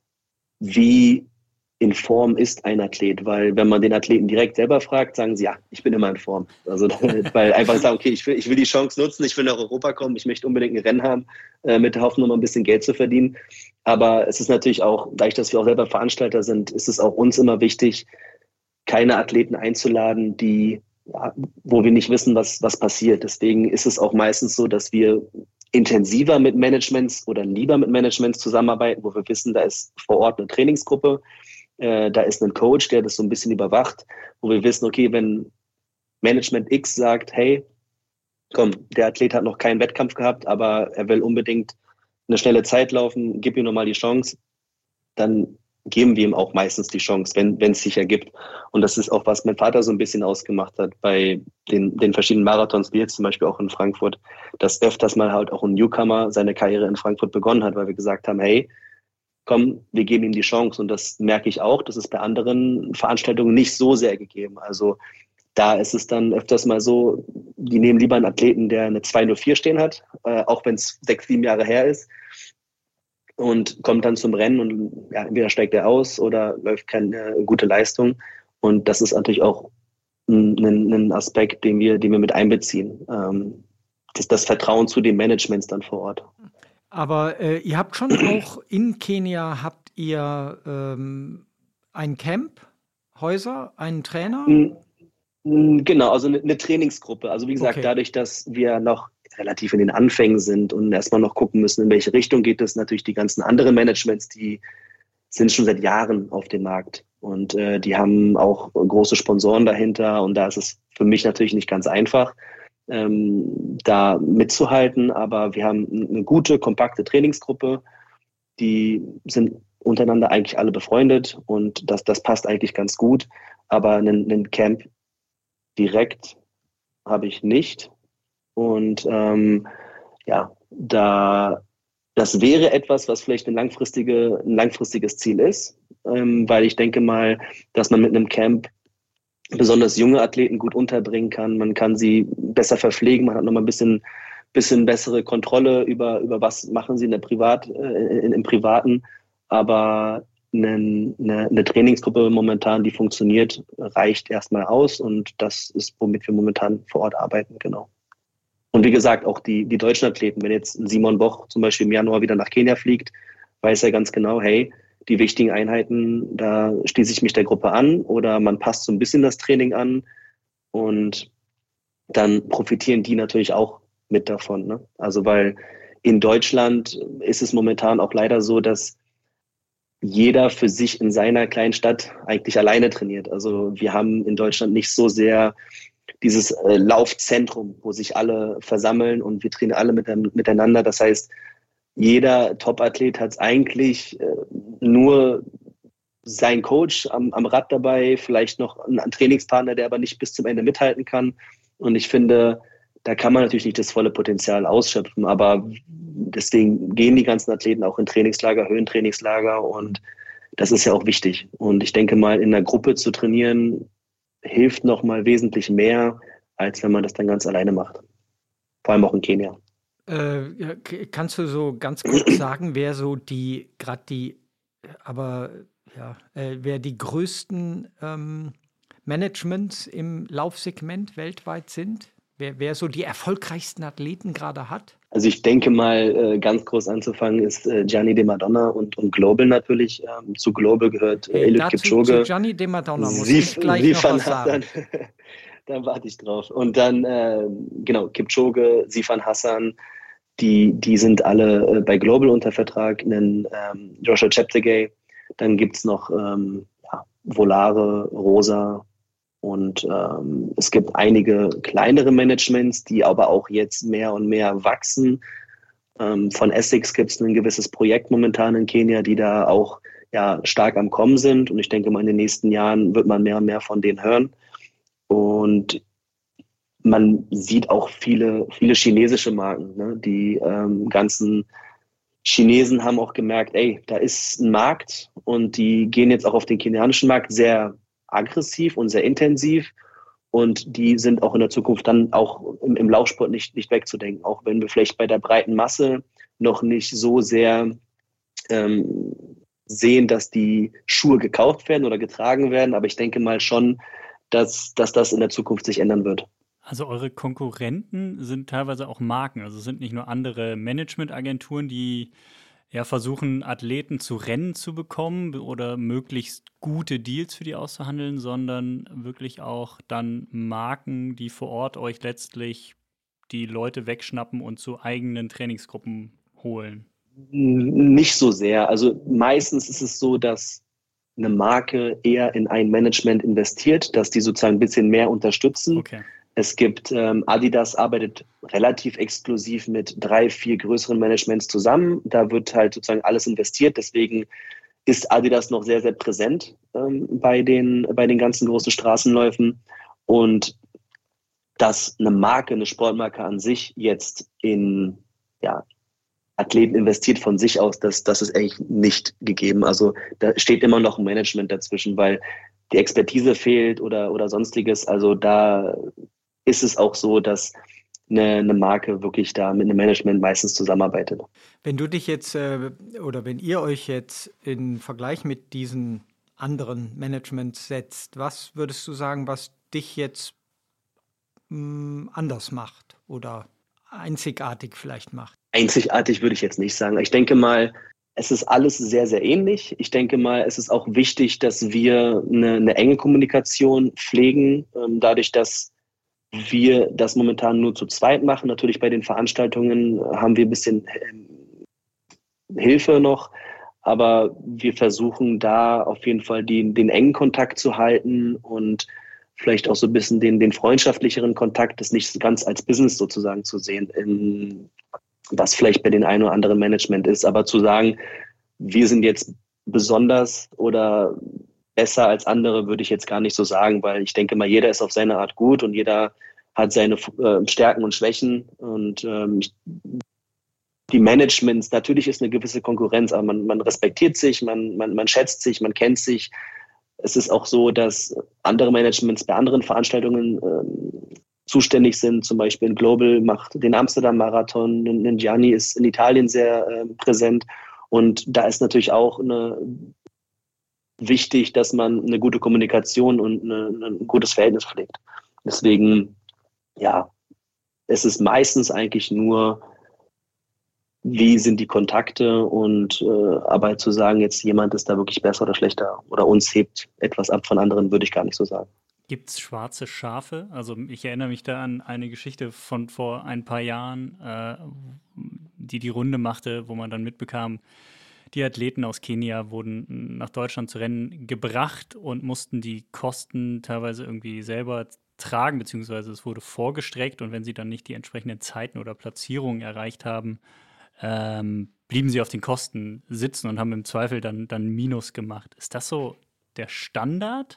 wie in Form ist ein Athlet, weil wenn man den Athleten direkt selber fragt, sagen sie, ja, ich bin immer in Form. Also weil einfach sagen, okay, ich will die Chance nutzen, ich will nach Europa kommen, ich möchte unbedingt ein Rennen haben, mit der Hoffnung, mal ein bisschen Geld zu verdienen. Aber es ist natürlich auch, dadurch, dass wir auch selber Veranstalter sind, ist es auch uns immer wichtig, keine Athleten einzuladen, wo wir nicht wissen, was passiert. Deswegen ist es auch meistens so, dass wir intensiver mit Managements oder lieber mit Managements zusammenarbeiten, wo wir wissen, da ist vor Ort eine Trainingsgruppe, da ist ein Coach, der das so ein bisschen überwacht, wo wir wissen, okay, wenn Management X sagt, hey, komm, der Athlet hat noch keinen Wettkampf gehabt, aber er will unbedingt eine schnelle Zeit laufen, gib ihm nochmal die Chance, dann geben wir ihm auch meistens die Chance, wenn es sich ergibt. Und das ist auch, was mein Vater so ein bisschen ausgemacht hat bei den verschiedenen Marathons, wie jetzt zum Beispiel auch in Frankfurt, dass öfters mal halt auch ein Newcomer seine Karriere in Frankfurt begonnen hat, weil wir gesagt haben, hey, komm, wir geben ihm die Chance. Und das merke ich auch, das ist bei anderen Veranstaltungen nicht so sehr gegeben. Also da ist es dann öfters mal so, die nehmen lieber einen Athleten, der eine 2:04 stehen hat, auch wenn es 6, 7 Jahre her ist, und kommt dann zum Rennen und entweder steigt er aus oder läuft keine gute Leistung. Und das ist natürlich auch ein Aspekt, den wir mit einbeziehen. Das Vertrauen zu den Managements dann vor Ort. Aber ihr habt schon auch in Kenia, habt ihr ein Camp, Häuser, einen Trainer? Genau, also eine Trainingsgruppe. Also wie gesagt, dadurch, dass wir noch relativ in den Anfängen sind und erstmal noch gucken müssen, in welche Richtung geht es, natürlich die ganzen anderen Managements, die sind schon seit Jahren auf dem Markt und die haben auch große Sponsoren dahinter und da ist es für mich natürlich nicht ganz einfach, da mitzuhalten, aber wir haben eine gute, kompakte Trainingsgruppe, die sind untereinander eigentlich alle befreundet und das passt eigentlich ganz gut, aber einen Camp direkt habe ich nicht und das wäre etwas, was vielleicht ein langfristiges Ziel ist, weil ich denke mal, dass man mit einem Camp besonders junge Athleten gut unterbringen kann. Man kann sie besser verpflegen, man hat nochmal ein bisschen bessere Kontrolle über was machen sie im Privaten. Aber eine Trainingsgruppe momentan, die funktioniert, reicht erstmal aus und das ist, womit wir momentan vor Ort arbeiten, genau. Und wie gesagt, auch die deutschen Athleten, wenn jetzt Simon Boch zum Beispiel im Januar wieder nach Kenia fliegt, weiß er ganz genau, hey, die wichtigen Einheiten, da schließe ich mich der Gruppe an oder man passt so ein bisschen das Training an und dann profitieren die natürlich auch mit davon, ne? Also weil in Deutschland ist es momentan auch leider so, dass jeder für sich in seiner kleinen Stadt eigentlich alleine trainiert. Also wir haben in Deutschland nicht so sehr dieses Laufzentrum, wo sich alle versammeln und wir trainieren alle miteinander. Das heißt, jeder Top-Athlet hat eigentlich nur seinen Coach am Rad dabei, vielleicht noch einen Trainingspartner, der aber nicht bis zum Ende mithalten kann. Und ich finde, da kann man natürlich nicht das volle Potenzial ausschöpfen, aber deswegen gehen die ganzen Athleten auch in Trainingslager, Höhentrainingslager und das ist ja auch wichtig. Und ich denke mal, in einer Gruppe zu trainieren, hilft noch mal wesentlich mehr, als wenn man das dann ganz alleine macht. Vor allem auch in Kenia. Kannst du so ganz kurz sagen, wer so wer die größten Managements im Laufsegment weltweit sind? Wer so die erfolgreichsten Athleten gerade hat? Also ich denke mal, ganz groß anzufangen ist Gianni De Madonna und Global natürlich. Zu Global gehört Eliud Kipchoge. Zu Gianni De Madonna muss ich gleich noch was sagen. Da warte ich drauf. Und dann, Kipchoge, Sifan Hassan, die sind alle bei Global unter Vertrag, Joshua Cheptegei. Dann gibt es noch Volare, Rosa und es gibt einige kleinere Managements, die aber auch jetzt mehr und mehr wachsen. Von Essex gibt es ein gewisses Projekt momentan in Kenia, die da auch stark am Kommen sind. Und ich denke mal, in den nächsten Jahren wird man mehr und mehr von denen hören. Und man sieht auch viele chinesische Marken, ne? Die ganzen Chinesen haben auch gemerkt, da ist ein Markt und die gehen jetzt auch auf den kenianischen Markt sehr aggressiv und sehr intensiv und die sind auch in der Zukunft dann auch im Laufsport nicht wegzudenken, auch wenn wir vielleicht bei der breiten Masse noch nicht so sehr sehen, dass die Schuhe gekauft werden oder getragen werden, aber ich denke mal schon, dass das in der Zukunft sich ändern wird. Also eure Konkurrenten sind teilweise auch Marken, also es sind nicht nur andere Managementagenturen, die versuchen, Athleten zu Rennen zu bekommen oder möglichst gute Deals für die auszuhandeln, sondern wirklich auch dann Marken, die vor Ort euch letztlich die Leute wegschnappen und zu eigenen Trainingsgruppen holen. Nicht so sehr. Also meistens ist es so, dass eine Marke eher in ein Management investiert, dass die sozusagen ein bisschen mehr unterstützen. Okay. Es gibt, Adidas arbeitet relativ exklusiv mit 3, 4 größeren Managements zusammen. Da wird halt sozusagen alles investiert. Deswegen ist Adidas noch sehr, sehr präsent bei den ganzen großen Straßenläufen. Und dass eine Marke, eine Sportmarke an sich jetzt in Athleten investiert von sich aus, das ist eigentlich nicht gegeben. Also da steht immer noch ein Management dazwischen, weil die Expertise fehlt oder sonstiges. Also da ist es auch so, dass eine Marke wirklich da mit einem Management meistens zusammenarbeitet. Wenn du dich jetzt oder wenn ihr euch jetzt in Vergleich mit diesen anderen Managements setzt, was würdest du sagen, was dich jetzt anders macht oder einzigartig vielleicht macht? Einzigartig würde ich jetzt nicht sagen. Ich denke mal, es ist alles sehr, sehr ähnlich. Ich denke mal, es ist auch wichtig, dass wir eine enge Kommunikation pflegen, dadurch, dass wir das momentan nur zu zweit machen. Natürlich bei den Veranstaltungen haben wir ein bisschen Hilfe noch, aber wir versuchen da auf jeden Fall den engen Kontakt zu halten und vielleicht auch so ein bisschen den freundschaftlicheren Kontakt, das nicht ganz als Business sozusagen zu sehen, was vielleicht bei den einen oder anderen Management ist, aber zu sagen, wir sind jetzt besonders oder besser als andere, würde ich jetzt gar nicht so sagen, weil ich denke mal, jeder ist auf seine Art gut und jeder hat seine Stärken und Schwächen und die Managements, natürlich ist eine gewisse Konkurrenz, aber man respektiert sich, man schätzt sich, man kennt sich. Es ist auch so, dass andere Managements bei anderen Veranstaltungen zuständig sind. Zum Beispiel in Global macht den Amsterdam-Marathon, in Gianni ist in Italien sehr präsent. Und da ist natürlich auch eine wichtig, dass man eine gute Kommunikation und ein gutes Verhältnis pflegt. Deswegen, ja, es ist meistens eigentlich nur, wie sind die Kontakte und aber zu sagen, jetzt jemand ist da wirklich besser oder schlechter oder uns hebt etwas ab von anderen, würde ich gar nicht so sagen. Gibt es schwarze Schafe? Also ich erinnere mich da an eine Geschichte von vor ein paar Jahren, die Runde machte, wo man dann mitbekam, die Athleten aus Kenia wurden nach Deutschland zu Rennen gebracht und mussten die Kosten teilweise irgendwie selber tragen, beziehungsweise es wurde vorgestreckt und wenn sie dann nicht die entsprechenden Zeiten oder Platzierungen erreicht haben, blieben sie auf den Kosten sitzen und haben im Zweifel dann Minus gemacht. Ist das so der Standard?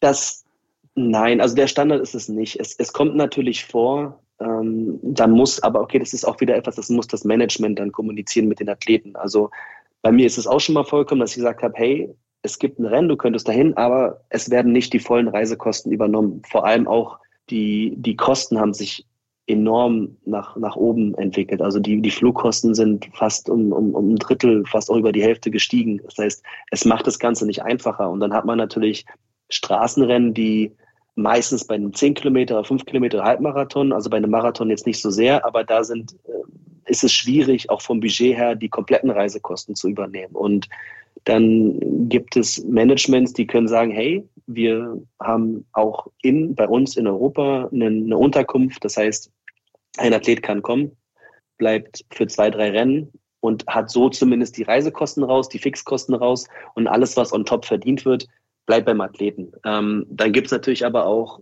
Nein, also der Standard ist es nicht. Es kommt natürlich vor, da muss, aber okay, das ist auch wieder etwas, das muss das Management dann kommunizieren mit den Athleten. Also bei mir ist es auch schon mal vorgekommen, dass ich gesagt habe, hey, es gibt ein Rennen, du könntest dahin, aber es werden nicht die vollen Reisekosten übernommen. Vor allem auch die Kosten haben sich enorm nach oben entwickelt. Also die Flugkosten sind fast um ein Drittel, fast auch über die Hälfte gestiegen. Das heißt, es macht das Ganze nicht einfacher. Und dann hat man natürlich Straßenrennen, die meistens bei einem 10 Kilometer, 5 Kilometer Halbmarathon, also bei einem Marathon jetzt nicht so sehr, aber da ist es schwierig, auch vom Budget her, die kompletten Reisekosten zu übernehmen. Und dann gibt es Managements, die können sagen, hey, wir haben auch bei uns in Europa eine Unterkunft. Das heißt, ein Athlet kann kommen, bleibt für 2, 3 Rennen und hat so zumindest die Reisekosten raus, die Fixkosten raus und alles, was on top verdient wird, bleibt beim Athleten. Dann gibt es natürlich aber auch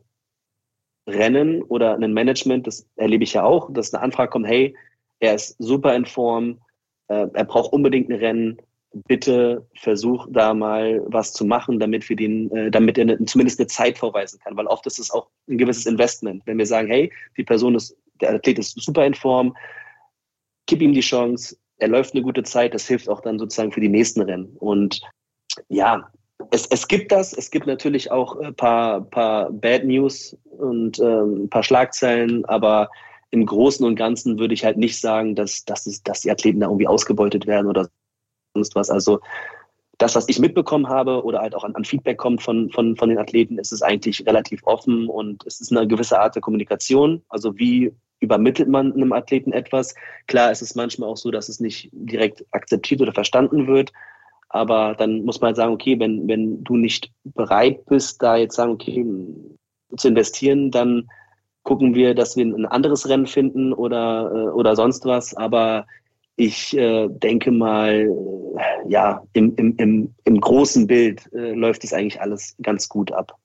Rennen oder ein Management, das erlebe ich ja auch, dass eine Anfrage kommt, hey, er ist super in Form, er braucht unbedingt ein Rennen, bitte versuch da mal was zu machen, damit damit er zumindest eine Zeit vorweisen kann, weil oft ist es auch ein gewisses Investment. Wenn wir sagen, hey, der Athlet ist super in Form, gib ihm die Chance, er läuft eine gute Zeit, das hilft auch dann sozusagen für die nächsten Rennen. Und ja, es gibt natürlich auch ein paar Bad News und ein paar Schlagzeilen, aber im Großen und Ganzen würde ich halt nicht sagen, dass die Athleten da irgendwie ausgebeutet werden oder sonst was. Also das, was ich mitbekommen habe oder halt auch an Feedback kommt von den Athleten, ist es eigentlich relativ offen und es ist eine gewisse Art der Kommunikation. Also wie übermittelt man einem Athleten etwas? Klar, es ist manchmal auch so, dass es nicht direkt akzeptiert oder verstanden wird. Aber dann muss man halt sagen, okay, wenn du nicht bereit bist, da jetzt sagen, okay, zu investieren, dann gucken wir, dass wir ein anderes Rennen finden oder sonst was. Aber ich denke mal, ja, im großen Bild läuft es eigentlich alles ganz gut ab.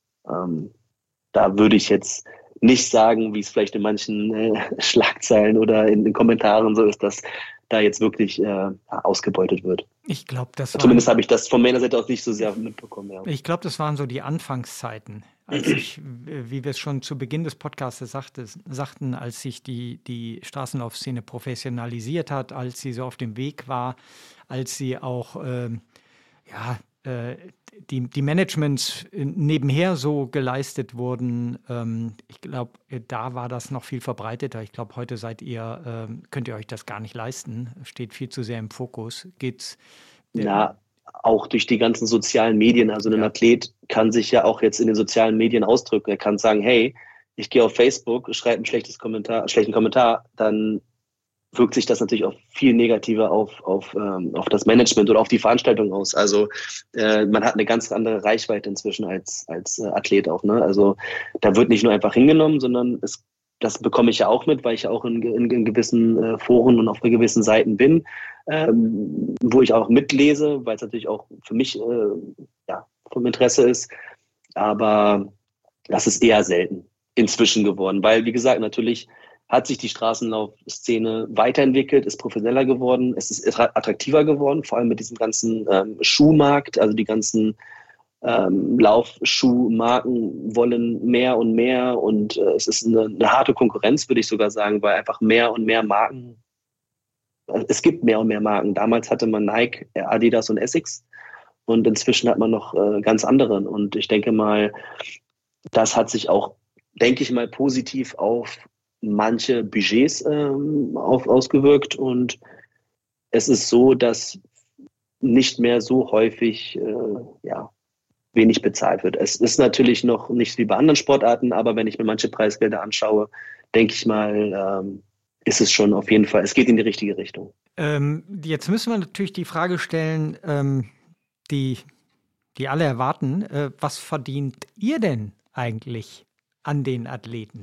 Da würde ich jetzt nicht sagen, wie es vielleicht in manchen Schlagzeilen oder in den Kommentaren so ist, dass da jetzt wirklich ausgebeutet wird. Ich glaube, Zumindest habe ich das von meiner Seite aus nicht so sehr mitbekommen. Ja. Ich glaube, das waren so die Anfangszeiten, wie wir es schon zu Beginn des Podcasts sagten, als sich die Straßenlaufszene professionalisiert hat, als sie so auf dem Weg war, als sie auch die Managements nebenher so geleistet wurden. Ich glaube, da war das noch viel verbreiteter. Ich glaube, heute könnt ihr euch das gar nicht leisten, steht viel zu sehr im Fokus. Auch durch die ganzen sozialen Medien. Also ein Athlet kann sich ja auch jetzt in den sozialen Medien ausdrücken. Er kann sagen, hey, ich gehe auf Facebook, schreibe einen schlechten Kommentar, dann wirkt sich das natürlich auch viel negativer auf das Management oder auf die Veranstaltung aus. Also man hat eine ganz andere Reichweite inzwischen als Athlet auch. Ne? Also da wird nicht nur einfach hingenommen, sondern das bekomme ich ja auch mit, weil ich ja auch in gewissen Foren und auf gewissen Seiten bin, wo ich auch mitlese, weil es natürlich auch für mich vom Interesse ist. Aber das ist eher selten inzwischen geworden, weil, wie gesagt, natürlich hat sich die Straßenlaufszene weiterentwickelt, ist professioneller geworden, es ist attraktiver geworden, vor allem mit diesem ganzen Schuhmarkt, also die ganzen Laufschuhmarken wollen mehr und mehr und es ist eine harte Konkurrenz, würde ich sogar sagen, weil einfach mehr und mehr Marken, es gibt mehr und mehr Marken. Damals hatte man Nike, Adidas und Essex und inzwischen hat man noch ganz andere und ich denke mal, das hat sich auch, denke ich mal, positiv auf manche Budgets ausgewirkt und es ist so, dass nicht mehr so häufig wenig bezahlt wird. Es ist natürlich noch nicht wie bei anderen Sportarten, aber wenn ich mir manche Preisgelder anschaue, denke ich mal, ist es schon auf jeden Fall, es geht in die richtige Richtung. Jetzt müssen wir natürlich die Frage stellen, die alle erwarten, was verdient ihr denn eigentlich an den Athleten?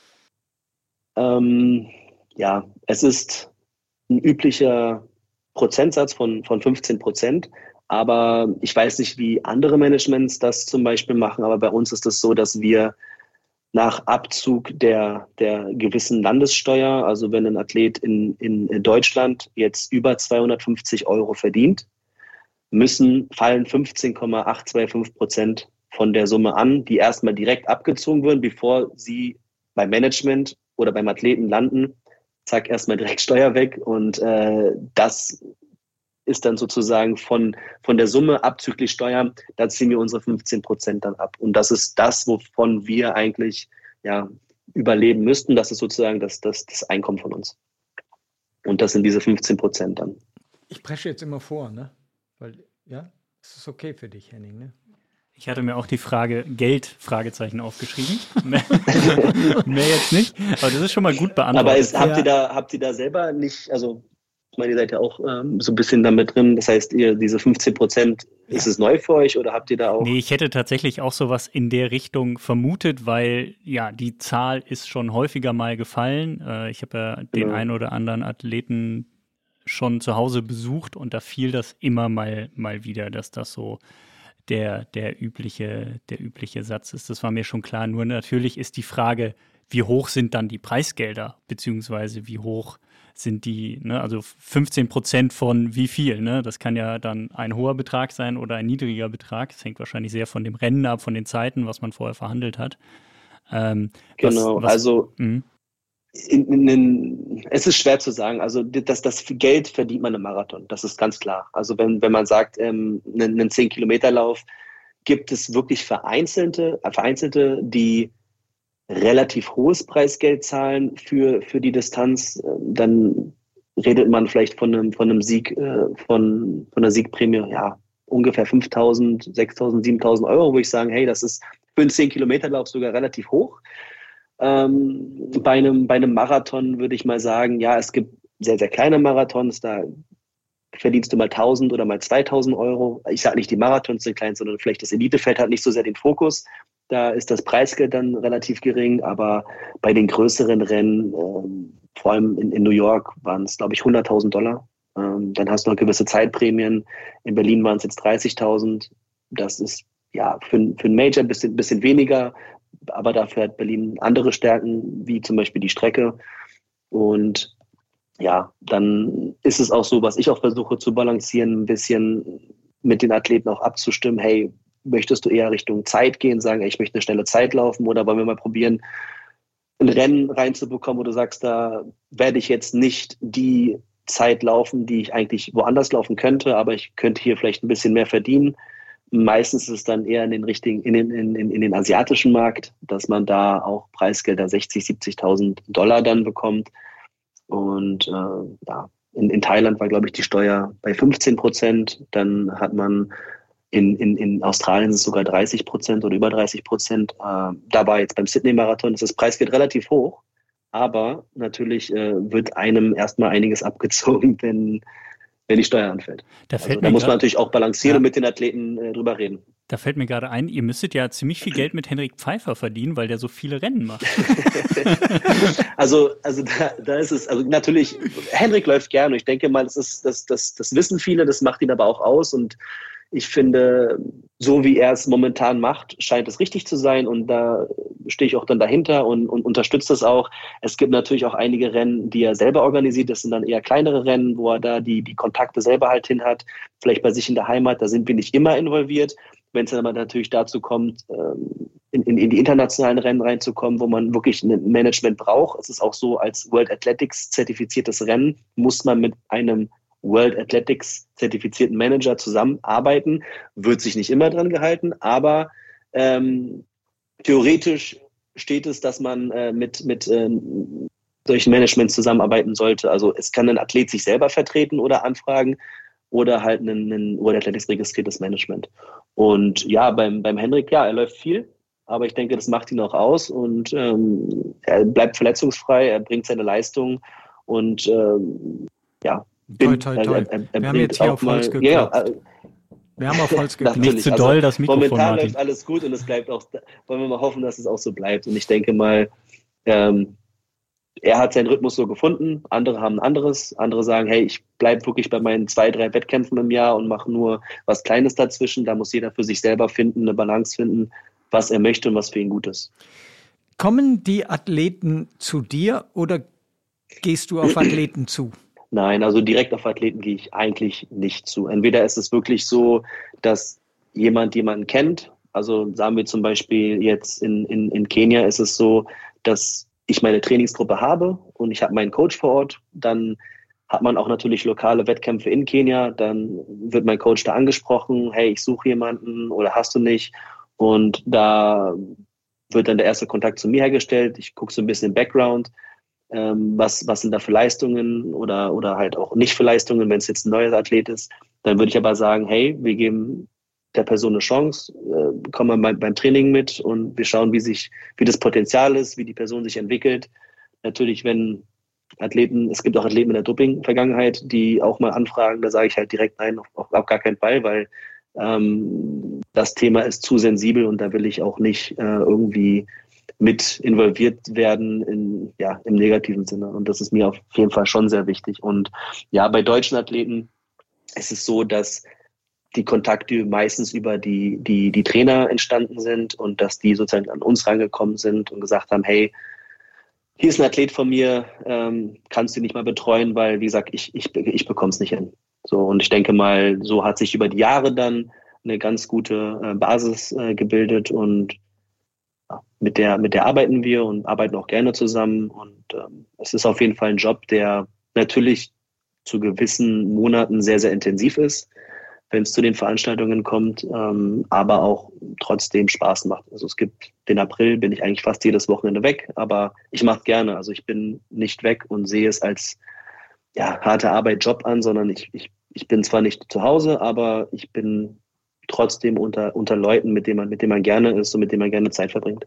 Ja, es ist ein üblicher Prozentsatz von 15%. Aber ich weiß nicht, wie andere Managements das zum Beispiel machen, aber bei uns ist es so, dass wir nach Abzug der gewissen Landessteuer, also wenn ein Athlet in Deutschland jetzt über 250 € verdient, fallen 15,825% von der Summe an, die erstmal direkt abgezogen werden, bevor sie beim Management oder beim Athleten landen. Zack, erstmal direkt Steuer weg und das ist dann sozusagen von der Summe abzüglich Steuer, da ziehen wir unsere 15% dann ab. Und das ist das, wovon wir eigentlich überleben müssten. Das ist sozusagen das Einkommen von uns. Und das sind diese 15% dann. Ich presche jetzt immer vor, ne? Weil, ja, es ist okay für dich, Henning, ne? Ich hatte mir auch die Frage Geld, Fragezeichen aufgeschrieben. Mehr jetzt nicht, aber das ist schon mal gut beantwortet. Aber habt ihr da selber nicht, also ich meine, ihr seid ja auch so ein bisschen damit drin, das heißt, diese 15%, ist es neu für euch oder habt ihr da auch? Nee, ich hätte tatsächlich auch sowas in der Richtung vermutet, weil ja, die Zahl ist schon häufiger mal gefallen. Ich habe ja den einen oder anderen Athleten schon zu Hause besucht und da fiel das immer mal wieder, dass das so der übliche Satz ist. Das war mir schon klar. Nur natürlich ist die Frage, wie hoch sind dann die Preisgelder, beziehungsweise wie hoch sind die, ne? Also 15% von wie viel, ne? Das kann ja dann ein hoher Betrag sein oder ein niedriger Betrag. Das hängt wahrscheinlich sehr von dem Rennen ab, von den Zeiten, was man vorher verhandelt hat. Es ist schwer zu sagen. Also das Geld verdient man im Marathon, das ist ganz klar. Also wenn man sagt, einen 10-Kilometer-Lauf, gibt es wirklich Vereinzelte, die relativ hohes Preisgeld zahlen für die Distanz. Dann redet man vielleicht von einem Sieg, von einer Siegprämie, ja, ungefähr 5.000, 6.000, 7.000 €, wo ich sage, hey, das ist für einen 10-Kilometer-Lauf sogar relativ hoch. Bei einem Marathon würde ich mal sagen, ja, es gibt sehr, sehr kleine Marathons, da verdienst du mal 1.000 oder mal 2.000 €. Ich sage nicht, die Marathons sind klein, sondern vielleicht das Elitefeld hat nicht so sehr den Fokus. Da ist das Preisgeld dann relativ gering, aber bei den größeren Rennen, vor allem in New York, waren es, glaube ich, 100.000 $. Dann hast du noch gewisse Zeitprämien. In Berlin waren es jetzt 30.000. Das ist ja für ein Major ein bisschen weniger, aber dafür hat Berlin andere Stärken, wie zum Beispiel die Strecke. Und ja, dann ist es auch so, was ich auch versuche zu balancieren, ein bisschen mit den Athleten auch abzustimmen. Hey, möchtest du eher Richtung Zeit gehen, sagen, ich möchte eine schnelle Zeit laufen, oder wollen wir mal probieren, ein Rennen reinzubekommen, wo du sagst, da werde ich jetzt nicht die Zeit laufen, die ich eigentlich woanders laufen könnte, aber ich könnte hier vielleicht ein bisschen mehr verdienen. Meistens ist es dann eher in den asiatischen Markt, dass man da auch Preisgelder 60.000, 70.000 $ dann bekommt. Und in Thailand war, glaube ich, die Steuer bei 15%. Dann hat man in Australien ist es sogar 30% oder über 30%. Da war jetzt beim Sydney-Marathon ist das Preisgeld relativ hoch. Aber natürlich wird einem erstmal einiges abgezogen, wenn die Steuer anfällt. Da muss man natürlich auch balancieren und mit den Athleten drüber reden. Da fällt mir gerade ein, ihr müsstet ja ziemlich viel Geld mit Henrik Pfeiffer verdienen, weil der so viele Rennen macht. Also da ist es, also natürlich, Henrik läuft gerne. Ich denke mal, das wissen viele, das macht ihn aber auch aus. Und ich finde, so wie er es momentan macht, scheint es richtig zu sein. Und da stehe ich auch dann dahinter und unterstütze das auch. Es gibt natürlich auch einige Rennen, die er selber organisiert. Das sind dann eher kleinere Rennen, wo er da die Kontakte selber halt hin hat. Vielleicht bei sich in der Heimat, da sind wir nicht immer involviert. Wenn es dann aber natürlich dazu kommt, in die internationalen Rennen reinzukommen, wo man wirklich ein Management braucht. Es ist auch so, als World Athletics zertifiziertes Rennen muss man mit einem World Athletics zertifizierten Manager zusammenarbeiten. Wird sich nicht immer dran gehalten, aber theoretisch steht es, dass man mit solchen Managements zusammenarbeiten sollte. Also es kann ein Athlet sich selber vertreten oder anfragen. oder halt ein World Athletics registriertes Management. Und ja, beim Hendrik, ja, er läuft viel, aber ich denke, das macht ihn auch aus und er bleibt verletzungsfrei, er bringt seine Leistung und ja, Toi, toi, toi. Er Wir haben jetzt hier auf Holz geklopft. Ja, wir haben auf Holz geklopft. Nicht zu doll, das Mikrofon, momentan Martin. läuft alles gut und es bleibt auch, wollen wir mal hoffen, dass es auch so bleibt. Und ich denke mal, er hat seinen Rhythmus so gefunden, andere haben ein anderes. Andere sagen, hey, ich bleibe wirklich bei meinen 2, 3 Wettkämpfen im Jahr und mache nur was Kleines dazwischen. Da muss jeder für sich selber finden, eine Balance finden, was er möchte und was für ihn gut ist. Kommen die Athleten zu dir oder gehst du auf Athleten zu? Nein, also direkt auf Athleten gehe ich eigentlich nicht zu. Entweder ist es wirklich so, dass jemand jemanden kennt. Also sagen wir zum Beispiel jetzt in Kenia ist es so, dass ich meine Trainingsgruppe habe und ich habe meinen Coach vor Ort. Dann hat man auch natürlich lokale Wettkämpfe in Kenia. Dann wird mein Coach da angesprochen, hey, ich suche jemanden oder hast du nicht? Und da wird dann der erste Kontakt zu mir hergestellt. Ich gucke so ein bisschen im Background. Was sind da für Leistungen oder halt auch nicht für Leistungen, wenn es jetzt ein neuer Athlet ist. Dann würde ich aber sagen, hey, wir geben der Person eine Chance, kommen wir beim Training mit und wir schauen, wie das Potenzial ist, wie die Person sich entwickelt. Natürlich, wenn es gibt auch Athleten mit der Doping-Vergangenheit, die auch mal anfragen, da sage ich halt direkt nein, auf gar keinen Fall, weil das Thema ist zu sensibel und da will ich auch nicht irgendwie mit involviert werden im negativen Sinne. Und das ist mir auf jeden Fall schon sehr wichtig. Und ja, bei deutschen Athleten ist es so, dass die Kontakte meistens über die Trainer entstanden sind und dass die sozusagen an uns rangekommen sind und gesagt haben, hey, hier ist ein Athlet von mir, kannst du ihn nicht mal betreuen, weil, wie gesagt, ich bekomme es nicht hin. So, und ich denke mal, so hat sich über die Jahre dann eine ganz gute Basis gebildet und mit der arbeiten wir und arbeiten auch gerne zusammen. Und es ist auf jeden Fall ein Job, der natürlich zu gewissen Monaten sehr, sehr intensiv ist, wenn es zu den Veranstaltungen kommt, aber auch trotzdem Spaß macht. Also es gibt den April, bin ich eigentlich fast jedes Wochenende weg, aber ich mache es gerne. Also ich bin nicht weg und sehe es als harte Arbeit, Job an, sondern ich bin zwar nicht zu Hause, aber ich bin trotzdem unter Leuten, mit denen man gerne ist und mit denen man gerne Zeit verbringt.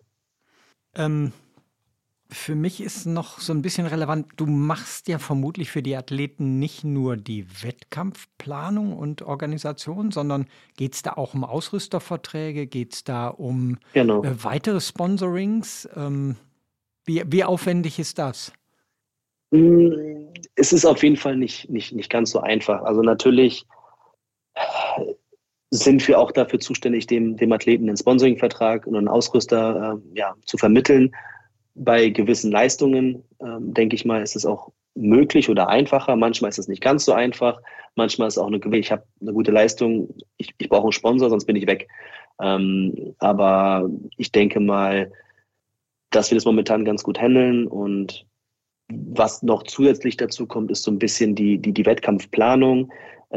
Für mich ist noch so ein bisschen relevant, du machst ja vermutlich für die Athleten nicht nur die Wettkampfplanung und Organisation, sondern geht es da auch um Ausrüsterverträge, geht es da um weitere Sponsorings? Wie aufwendig ist das? Es ist auf jeden Fall nicht ganz so einfach. Also natürlich sind wir auch dafür zuständig, dem Athleten einen Sponsoringvertrag und einen Ausrüster zu vermitteln. Bei gewissen Leistungen, denke ich mal, ist es auch möglich oder einfacher. Manchmal ist es nicht ganz so einfach. Manchmal ist auch ich habe eine gute Leistung, ich brauche einen Sponsor, sonst bin ich weg. Aber ich denke mal, dass wir das momentan ganz gut handeln. Und was noch zusätzlich dazu kommt, ist so ein bisschen die Wettkampfplanung,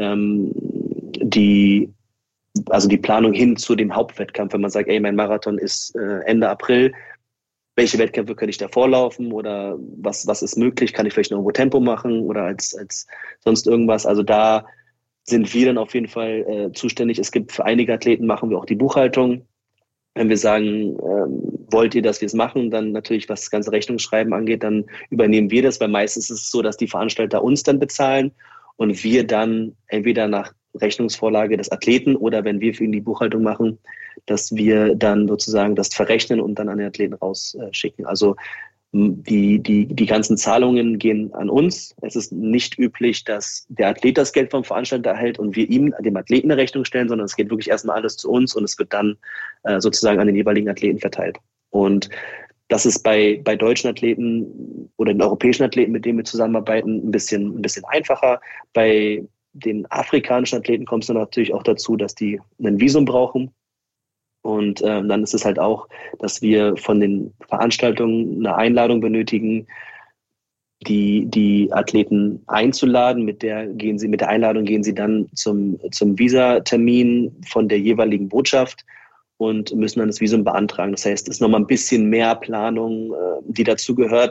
die Planung hin zu dem Hauptwettkampf. Wenn man sagt, ey, mein Marathon ist Ende April, welche Wettkämpfe könnte ich davor laufen oder was ist möglich? Kann ich vielleicht noch irgendwo Tempo machen oder als sonst irgendwas? Also da sind wir dann auf jeden Fall zuständig. Es gibt für einige Athleten machen wir auch die Buchhaltung. Wenn wir sagen, wollt ihr, dass wir es machen, dann natürlich, was das ganze Rechnungsschreiben angeht, dann übernehmen wir das, weil meistens ist es so, dass die Veranstalter uns dann bezahlen und wir dann entweder nach Rechnungsvorlage des Athleten oder wenn wir für ihn die Buchhaltung machen, dass wir dann sozusagen das verrechnen und dann an den Athleten rausschicken. Also die ganzen Zahlungen gehen an uns. Es ist nicht üblich, dass der Athlet das Geld vom Veranstalter erhält und wir dem Athleten eine Rechnung stellen, sondern es geht wirklich erstmal alles zu uns und es wird dann sozusagen an den jeweiligen Athleten verteilt. Und das ist bei deutschen Athleten oder den europäischen Athleten, mit denen wir zusammenarbeiten, ein bisschen einfacher. Bei den afrikanischen Athleten kommt es dann natürlich auch dazu, dass die ein Visum brauchen. Und dann ist es halt auch, dass wir von den Veranstaltungen eine Einladung benötigen, die Athleten einzuladen. Mit der Einladung gehen sie dann zum Visatermin von der jeweiligen Botschaft und müssen dann das Visum beantragen. Das heißt, es ist nochmal ein bisschen mehr Planung, die dazu gehört.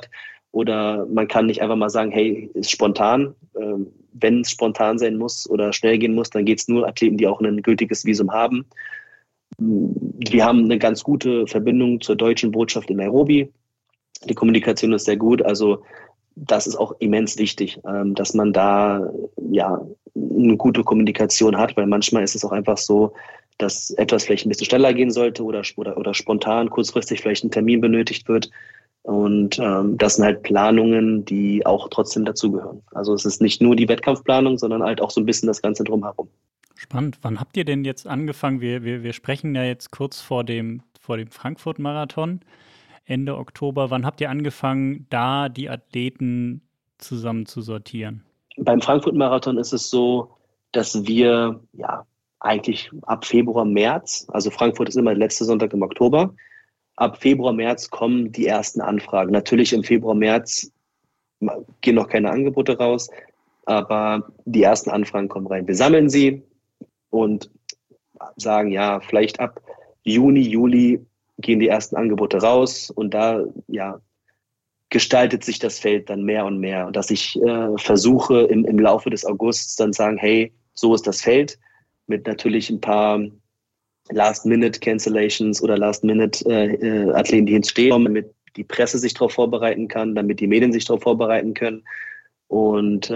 oder man kann nicht einfach mal sagen, hey, ist spontan. Wenn es spontan sein muss oder schnell gehen muss, dann geht es nur Athleten, die auch ein gültiges Visum haben. Wir haben eine ganz gute Verbindung zur deutschen Botschaft in Nairobi. Die Kommunikation ist sehr gut. Also das ist auch immens wichtig, dass man da ja eine gute Kommunikation hat, weil manchmal ist es auch einfach so, dass etwas vielleicht ein bisschen schneller gehen sollte oder spontan, kurzfristig vielleicht ein Termin benötigt wird. Und das sind halt Planungen, die auch trotzdem dazugehören. Also es ist nicht nur die Wettkampfplanung, sondern halt auch so ein bisschen das Ganze drumherum. Spannend. Wann habt ihr denn jetzt angefangen? Wir sprechen ja jetzt kurz vor dem Frankfurt-Marathon, Ende Oktober. Wann habt ihr angefangen, da die Athleten zusammen zu sortieren? Beim Frankfurt-Marathon ist es so, dass wir ja eigentlich ab Februar, März, also Frankfurt ist immer der letzte Sonntag im Oktober, ab Februar, März kommen die ersten Anfragen. Natürlich im Februar, März gehen noch keine Angebote raus, aber die ersten Anfragen kommen rein. Wir sammeln sie und sagen, ja, vielleicht ab Juni, Juli gehen die ersten Angebote raus und da ja gestaltet sich das Feld dann mehr und mehr. Dass ich versuche im Laufe des Augusts dann sagen, hey, so ist das Feld, mit natürlich ein paar Last-Minute-Cancellations oder Last-Minute-Athleten, die hinstehen, damit die Presse sich darauf vorbereiten kann, damit die Medien sich darauf vorbereiten können. Und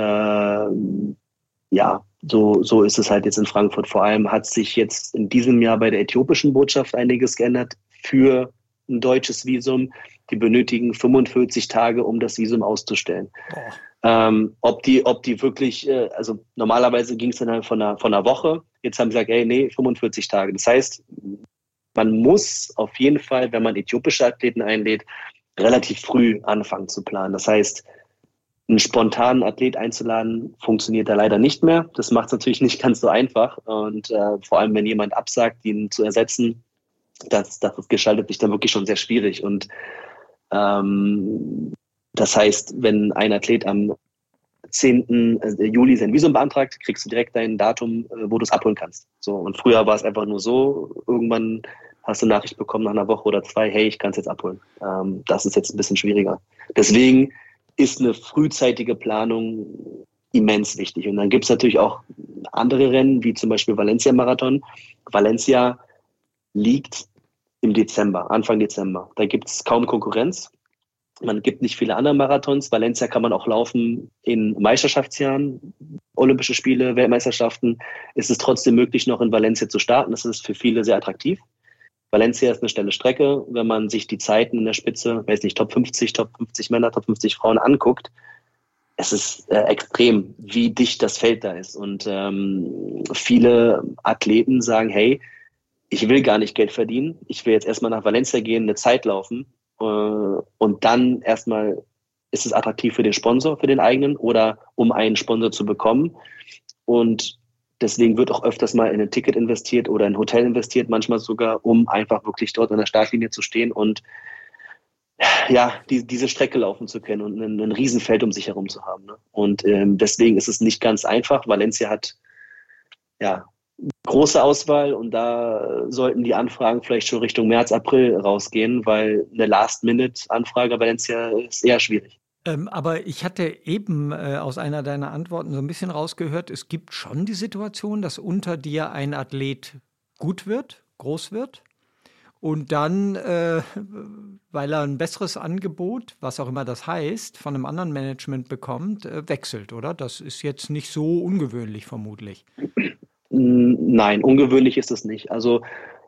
ja, so ist es halt jetzt in Frankfurt. Vor allem hat sich jetzt in diesem Jahr bei der äthiopischen Botschaft einiges geändert für ein deutsches Visum. Die benötigen 45 Tage, um das Visum auszustellen. Ob die wirklich, also normalerweise ging es dann halt von einer Woche. Jetzt haben sie gesagt, hey, nee, 45 Tage. Das heißt, man muss auf jeden Fall, wenn man äthiopische Athleten einlädt, relativ früh anfangen zu planen. Das heißt, einen spontanen Athlet einzuladen, funktioniert da leider nicht mehr. Das macht es natürlich nicht ganz so einfach. Und vor allem, wenn jemand absagt, ihn zu ersetzen, das gestaltet sich dann wirklich schon sehr schwierig. Und das heißt, wenn ein Athlet am 10. Juli sein Visum beantragt, kriegst du direkt dein Datum, wo du es abholen kannst. So, und früher war es einfach nur so, irgendwann hast du eine Nachricht bekommen nach einer Woche oder zwei, hey, ich kann es jetzt abholen. Das ist jetzt ein bisschen schwieriger. Deswegen ist eine frühzeitige Planung immens wichtig. Und dann gibt es natürlich auch andere Rennen, wie zum Beispiel Valencia-Marathon. Valencia liegt im Dezember, Anfang Dezember. Da gibt es kaum Konkurrenz. Man gibt nicht viele andere Marathons. Valencia kann man auch laufen in Meisterschaftsjahren, Olympische Spiele, Weltmeisterschaften. Ist es trotzdem möglich, noch in Valencia zu starten. Das ist für viele sehr attraktiv. Valencia ist eine schnelle Strecke. Wenn man sich die Zeiten in der Spitze, weiß nicht, Top 50 Männer, Top 50 Frauen anguckt, es ist extrem, wie dicht das Feld da ist. Und viele Athleten sagen, hey, ich will gar nicht Geld verdienen. Ich will jetzt erstmal nach Valencia gehen, eine Zeit laufen. Und dann erstmal ist es attraktiv für den Sponsor, für den eigenen oder um einen Sponsor zu bekommen. Und deswegen wird auch öfters mal in ein Ticket investiert oder in ein Hotel investiert, manchmal sogar, um einfach wirklich dort an der Startlinie zu stehen und ja, diese Strecke laufen zu können und ein Riesenfeld um sich herum zu haben. Ne? Und deswegen ist es nicht ganz einfach. Valencia hat ja große Auswahl und da sollten die Anfragen vielleicht schon Richtung März, April rausgehen, weil eine Last-Minute-Anfrage bei Valencia ist eher schwierig. Aber ich hatte eben aus einer deiner Antworten so ein bisschen rausgehört, es gibt schon die Situation, dass unter dir ein Athlet gut wird, groß wird und dann, weil er ein besseres Angebot, was auch immer das heißt, von einem anderen Management bekommt, wechselt, oder? Das ist jetzt nicht so ungewöhnlich vermutlich. Nein, ungewöhnlich ist es nicht. Also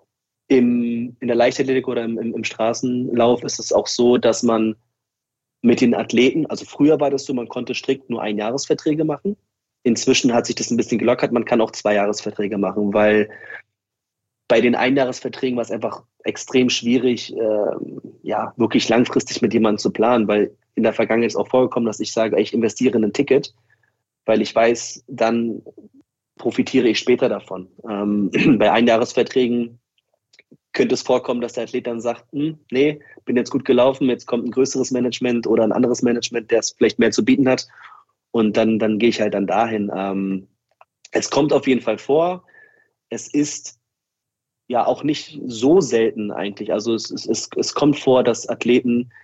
in der Leichtathletik oder im Straßenlauf ist es auch so, dass man mit den Athleten, also früher war das so, man konnte strikt nur Einjahresverträge machen. Inzwischen hat sich das ein bisschen gelockert, man kann auch 2-Jahresverträge machen, weil bei den Einjahresverträgen war es einfach extrem schwierig, ja, wirklich langfristig mit jemandem zu planen, weil in der Vergangenheit ist auch vorgekommen, dass ich sage, ich investiere in ein Ticket, weil ich weiß, dann profitiere ich später davon. Bei Einjahresverträgen könnte es vorkommen, dass der Athlet dann sagt, nee, bin jetzt gut gelaufen, jetzt kommt ein größeres Management oder ein anderes Management, der es vielleicht mehr zu bieten hat und dann gehe ich halt dann dahin. Es kommt auf jeden Fall vor. Es ist ja auch nicht so selten eigentlich. Also es kommt vor, dass Athleten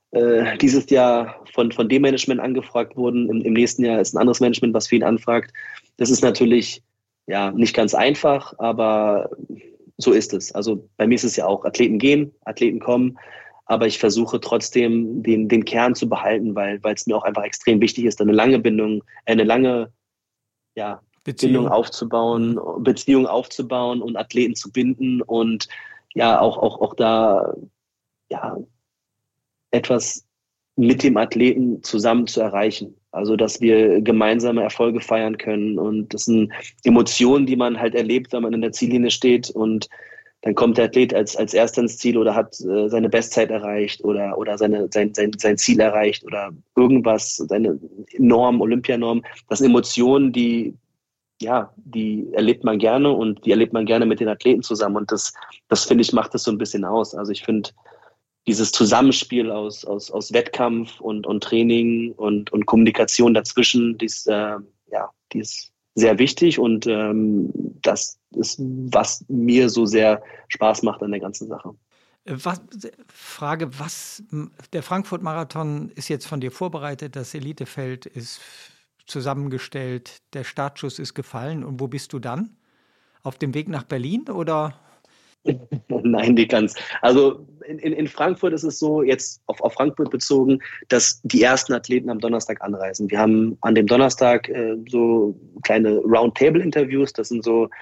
dieses Jahr von dem Management angefragt wurden. Im nächsten Jahr ist ein anderes Management, was für ihn anfragt. Das ist natürlich ja nicht ganz einfach, aber so ist es. Also bei mir ist es ja auch, Athleten gehen, Athleten kommen, aber ich versuche trotzdem den Kern zu behalten, weil es mir auch einfach extrem wichtig ist, eine lange Bindung, eine lange ja, Bindung aufzubauen, Beziehung aufzubauen und Athleten zu binden und ja auch da ja etwas mit dem Athleten zusammen zu erreichen. Also, dass wir gemeinsame Erfolge feiern können. Und das sind Emotionen, die man halt erlebt, wenn man in der Ziellinie steht und dann kommt der Athlet als erster ins Ziel oder hat seine Bestzeit erreicht oder sein Ziel erreicht oder irgendwas, seine Norm, Olympianorm. Das sind Emotionen, die erlebt man gerne und die erlebt man gerne mit den Athleten zusammen. Und das finde ich, macht das so ein bisschen aus. Also ich finde, dieses Zusammenspiel aus Wettkampf und Training und Kommunikation dazwischen, die ist sehr wichtig und das ist, was mir so sehr Spaß macht an der ganzen Sache. Der Frankfurt-Marathon ist jetzt von dir vorbereitet, das Elitefeld ist zusammengestellt, der Startschuss ist gefallen und wo bist du dann? Auf dem Weg nach Berlin oder? Nein, nicht ganz. Also in Frankfurt ist es so, jetzt auf Frankfurt bezogen, dass die ersten Athleten am Donnerstag anreisen. Wir haben an dem Donnerstag so kleine Roundtable-Interviews. Das sind so,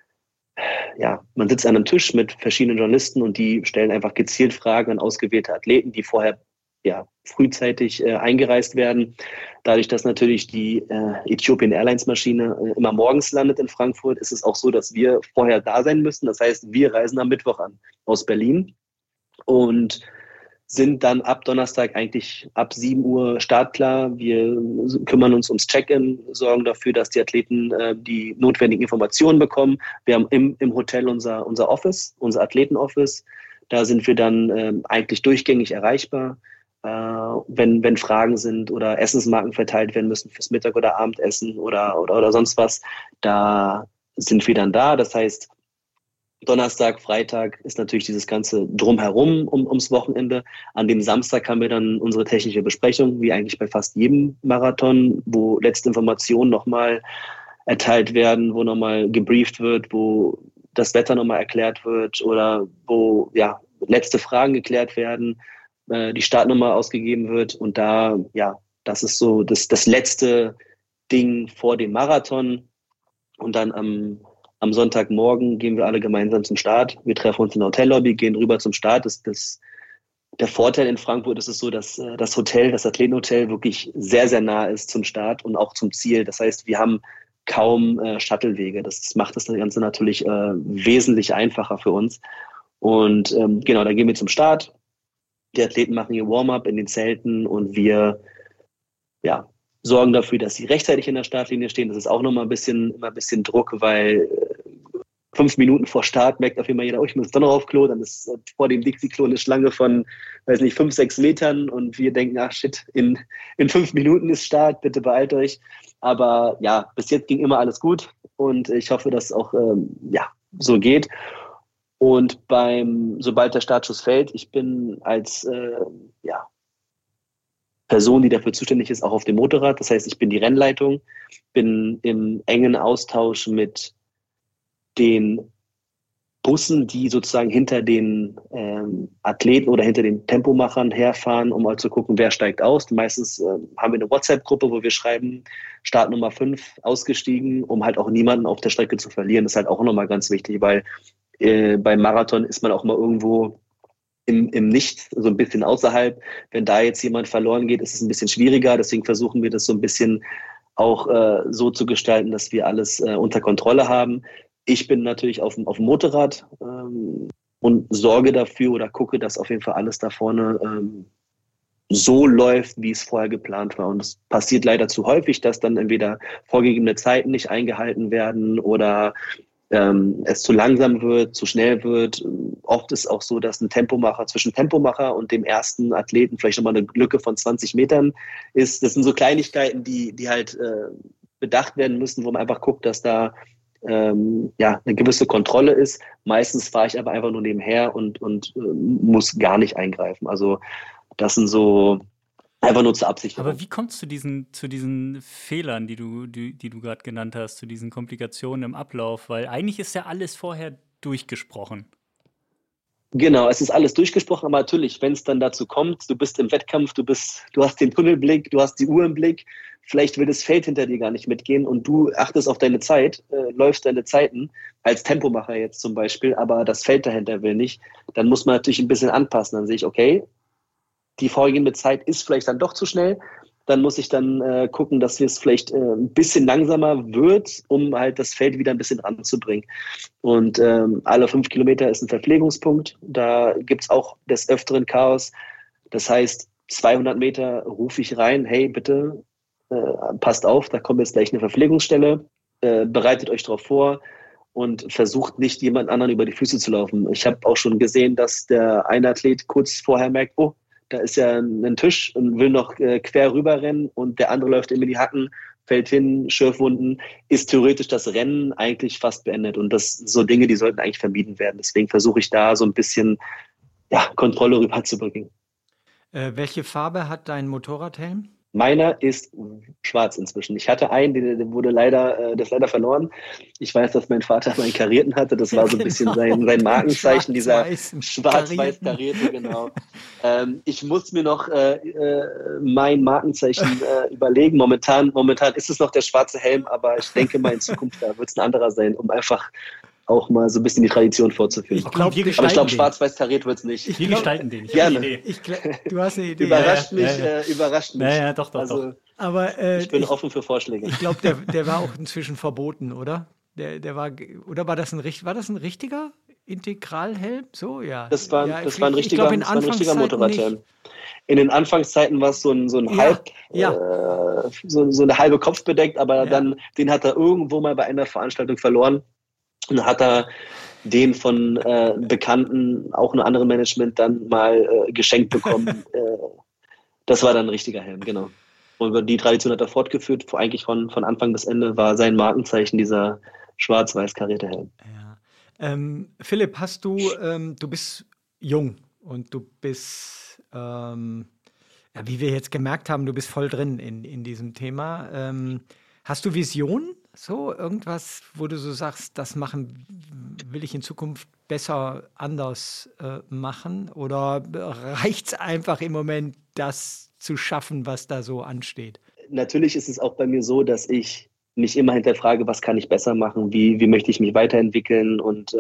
ja, man sitzt an einem Tisch mit verschiedenen Journalisten und die stellen einfach gezielt Fragen an ausgewählte Athleten, die vorher frühzeitig eingereist werden. Dadurch, dass natürlich die Ethiopian Airlines Maschine immer morgens landet in Frankfurt, ist es auch so, dass wir vorher da sein müssen. Das heißt, wir reisen am Mittwoch an aus Berlin und sind dann ab Donnerstag eigentlich ab 7 Uhr startklar. Wir kümmern uns ums Check-in, sorgen dafür, dass die Athleten die notwendigen Informationen bekommen. Wir haben im Hotel unser Office, unser Athletenoffice. Da sind wir dann eigentlich durchgängig erreichbar. Wenn Fragen sind oder Essensmarken verteilt werden müssen fürs Mittag- oder Abendessen oder sonst was, da sind wir dann da. Das heißt, Donnerstag, Freitag ist natürlich dieses ganze Drumherum ums Wochenende. An dem Samstag haben wir dann unsere technische Besprechung, wie eigentlich bei fast jedem Marathon, wo letzte Informationen nochmal erteilt werden, wo nochmal gebrieft wird, wo das Wetter nochmal erklärt wird oder wo letzte Fragen geklärt werden, die Startnummer ausgegeben wird und das ist so das letzte Ding vor dem Marathon und dann am Sonntagmorgen gehen wir alle gemeinsam zum Start. Wir treffen uns in der Hotellobby, gehen rüber zum Start. Der Vorteil in Frankfurt ist es so, dass das Hotel, das Athletenhotel wirklich sehr, sehr nah ist zum Start und auch zum Ziel. Das heißt, wir haben kaum Shuttlewege. Das macht das Ganze natürlich wesentlich einfacher für uns. Und genau, da gehen wir zum Start. Die Athleten machen ihr Warm-up in den Zelten und wir sorgen dafür, dass sie rechtzeitig in der Startlinie stehen. Das ist auch nochmal ein bisschen Druck, weil 5 Minuten vor Start merkt auf jeden Fall jeder, ich muss doch noch auf Klo. Dann ist vor dem Dixie-Klo eine Schlange von, 5, 6 Metern und wir denken, in 5 Minuten ist Start, bitte beeilt euch. Aber bis jetzt ging immer alles gut und ich hoffe, dass es auch so geht. Und sobald der Startschuss fällt, ich bin als Person, die dafür zuständig ist, auch auf dem Motorrad. Das heißt, ich bin die Rennleitung, bin im engen Austausch mit den Bussen, die sozusagen hinter den Athleten oder hinter den Tempomachern herfahren, um mal zu gucken, wer steigt aus. Meistens haben wir eine WhatsApp-Gruppe, wo wir schreiben, Startnummer 5 ausgestiegen, um halt auch niemanden auf der Strecke zu verlieren. Das ist halt auch nochmal ganz wichtig, weil beim Marathon ist man auch mal irgendwo im Nichts, so ein bisschen außerhalb. Wenn da jetzt jemand verloren geht, ist es ein bisschen schwieriger. Deswegen versuchen wir das so ein bisschen auch so zu gestalten, dass wir alles unter Kontrolle haben. Ich bin natürlich auf dem Motorrad und sorge dafür oder gucke, dass auf jeden Fall alles da vorne so läuft, wie es vorher geplant war. Und es passiert leider zu häufig, dass dann entweder vorgegebene Zeiten nicht eingehalten werden oder es zu langsam wird, zu schnell wird. Oft ist auch so, dass ein Tempomacher zwischen Tempomacher und dem ersten Athleten vielleicht nochmal eine Lücke von 20 Metern ist. Das sind so Kleinigkeiten, die halt bedacht werden müssen, wo man einfach guckt, dass da eine gewisse Kontrolle ist. Meistens fahre ich aber einfach nur nebenher und muss gar nicht eingreifen. Also Das sind so einfach nur zur Absicherung. Aber wie kommst du zu diesen Fehlern, die du gerade genannt hast, zu diesen Komplikationen im Ablauf? Weil eigentlich ist ja alles vorher durchgesprochen. Genau, es ist alles durchgesprochen, aber natürlich, wenn es dann dazu kommt, du bist im Wettkampf, du hast den Tunnelblick, du hast die Uhr im Blick, vielleicht will das Feld hinter dir gar nicht mitgehen und du achtest auf deine Zeit, läufst deine Zeiten, als Tempomacher jetzt zum Beispiel, aber das Feld dahinter will nicht, dann muss man natürlich ein bisschen anpassen. Dann sehe ich, okay, die vorgegebene Zeit ist vielleicht dann doch zu schnell. Dann muss ich dann gucken, dass es vielleicht ein bisschen langsamer wird, um halt das Feld wieder ein bisschen ranzubringen. Und alle 5 Kilometer ist ein Verpflegungspunkt. Da gibt es auch des Öfteren Chaos. Das heißt, 200 Meter rufe ich rein, hey, bitte passt auf, da kommt jetzt gleich eine Verpflegungsstelle, bereitet euch darauf vor und versucht nicht, jemand anderen über die Füße zu laufen. Ich habe auch schon gesehen, dass der eine Athlet kurz vorher merkt, oh, da ist ja ein Tisch und will noch quer rüberrennen und der andere läuft ihm in die Hacken, fällt hin, Schürfwunden, ist theoretisch das Rennen eigentlich fast beendet. Und das sind so Dinge, die sollten eigentlich vermieden werden. Deswegen versuche ich da so ein bisschen Kontrolle rüberzubringen. Welche Farbe hat dein Motorradhelm? Meiner ist schwarz inzwischen. Ich hatte einen, der wurde leider verloren. Ich weiß, dass mein Vater meinen karierten hatte. Das war so ein bisschen sein Markenzeichen, dieser schwarz-weiß karierte, genau. Ich muss mir noch mein Markenzeichen überlegen. Momentan ist es noch der schwarze Helm, aber ich denke mal in Zukunft, da wird es ein anderer sein, um einfach auch mal so ein bisschen die Tradition vorzuführen. Aber ich glaube, schwarz-weiß kariert wird es nicht. Wir gestalten den. Gerne. Du hast eine Idee. Überrascht mich. Ja, doch. Also, aber ich bin offen für Vorschläge. Ich glaube, der war auch inzwischen verboten, oder? Oder war das ein richtiger Integralhelm? So, ja. Das war ein richtiger Motorradhelm. In den Anfangszeiten war es so eine halbe Kopf bedeckt, aber dann, den hat er irgendwo mal bei einer Veranstaltung verloren. Und hat er den von Bekannten, auch einem anderen Management, dann mal geschenkt bekommen. Das war dann ein richtiger Helm, genau. Und die Tradition hat er fortgeführt. Eigentlich von Anfang bis Ende war sein Markenzeichen dieser schwarz-weiß karierte Helm. Ja. Philipp, du bist jung und du bist, wie wir jetzt gemerkt haben, du bist voll drin in diesem Thema. Hast du Visionen? So, irgendwas, wo du so sagst, das will ich in Zukunft besser anders machen? Oder reicht es einfach im Moment, das zu schaffen, was da so ansteht? Natürlich ist es auch bei mir so, dass ich mich immer hinterfrage, was kann ich besser machen, wie möchte ich mich weiterentwickeln und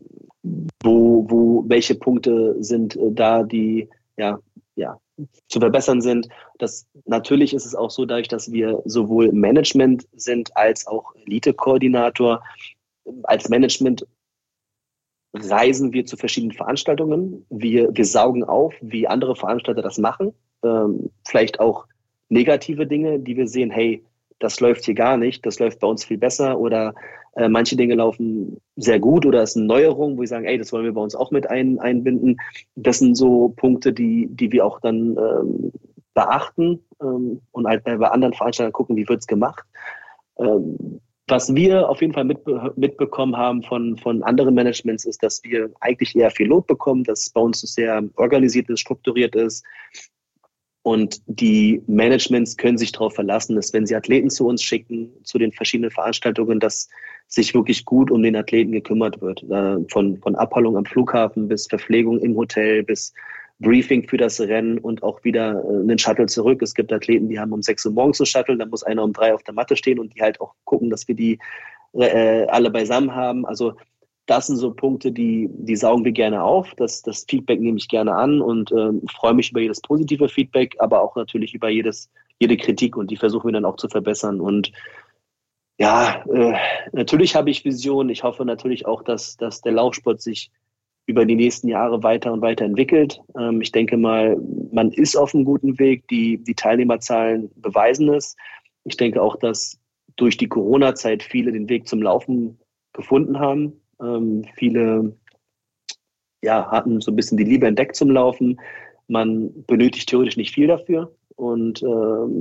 welche Punkte sind da, die zu verbessern sind. Natürlich ist es auch so, dadurch, dass wir sowohl Management sind als auch Elite-Koordinator. Als Management reisen wir zu verschiedenen Veranstaltungen. Wir saugen auf, wie andere Veranstalter das machen. Vielleicht auch negative Dinge, die wir sehen, hey, das läuft hier gar nicht, das läuft bei uns viel besser oder manche Dinge laufen sehr gut oder es ist eine Neuerung, wo wir sagen, ey, das wollen wir bei uns auch mit einbinden. Das sind so Punkte, die wir auch dann beachten und halt bei anderen Veranstaltern gucken, wie wird es gemacht. Was wir auf jeden Fall mitbekommen haben von anderen Managements ist, dass wir eigentlich eher viel Lob bekommen, dass bei uns sehr organisiert ist, strukturiert ist. Und die Managements können sich darauf verlassen, dass wenn sie Athleten zu uns schicken, zu den verschiedenen Veranstaltungen, dass sich wirklich gut um den Athleten gekümmert wird. Von Abholung am Flughafen bis Verpflegung im Hotel, bis Briefing für das Rennen und auch wieder einen Shuttle zurück. Es gibt Athleten, die haben um 6 Uhr morgens einen Shuttle, dann muss einer um 3 auf der Matte stehen und die halt auch gucken, dass wir die alle beisammen haben. Also das sind so Punkte, die saugen wir gerne auf. Das Feedback nehme ich gerne an und freue mich über jedes positive Feedback, aber auch natürlich über jede Kritik und die versuchen wir dann auch zu verbessern. Und ja, natürlich habe ich Visionen. Ich hoffe natürlich auch, dass der Laufsport sich über die nächsten Jahre weiter und weiter entwickelt. Ich denke mal, man ist auf einem guten Weg. Die Teilnehmerzahlen beweisen es. Ich denke auch, dass durch die Corona-Zeit viele den Weg zum Laufen gefunden haben. Viele hatten so ein bisschen die Liebe entdeckt zum Laufen. Man benötigt theoretisch nicht viel dafür. Und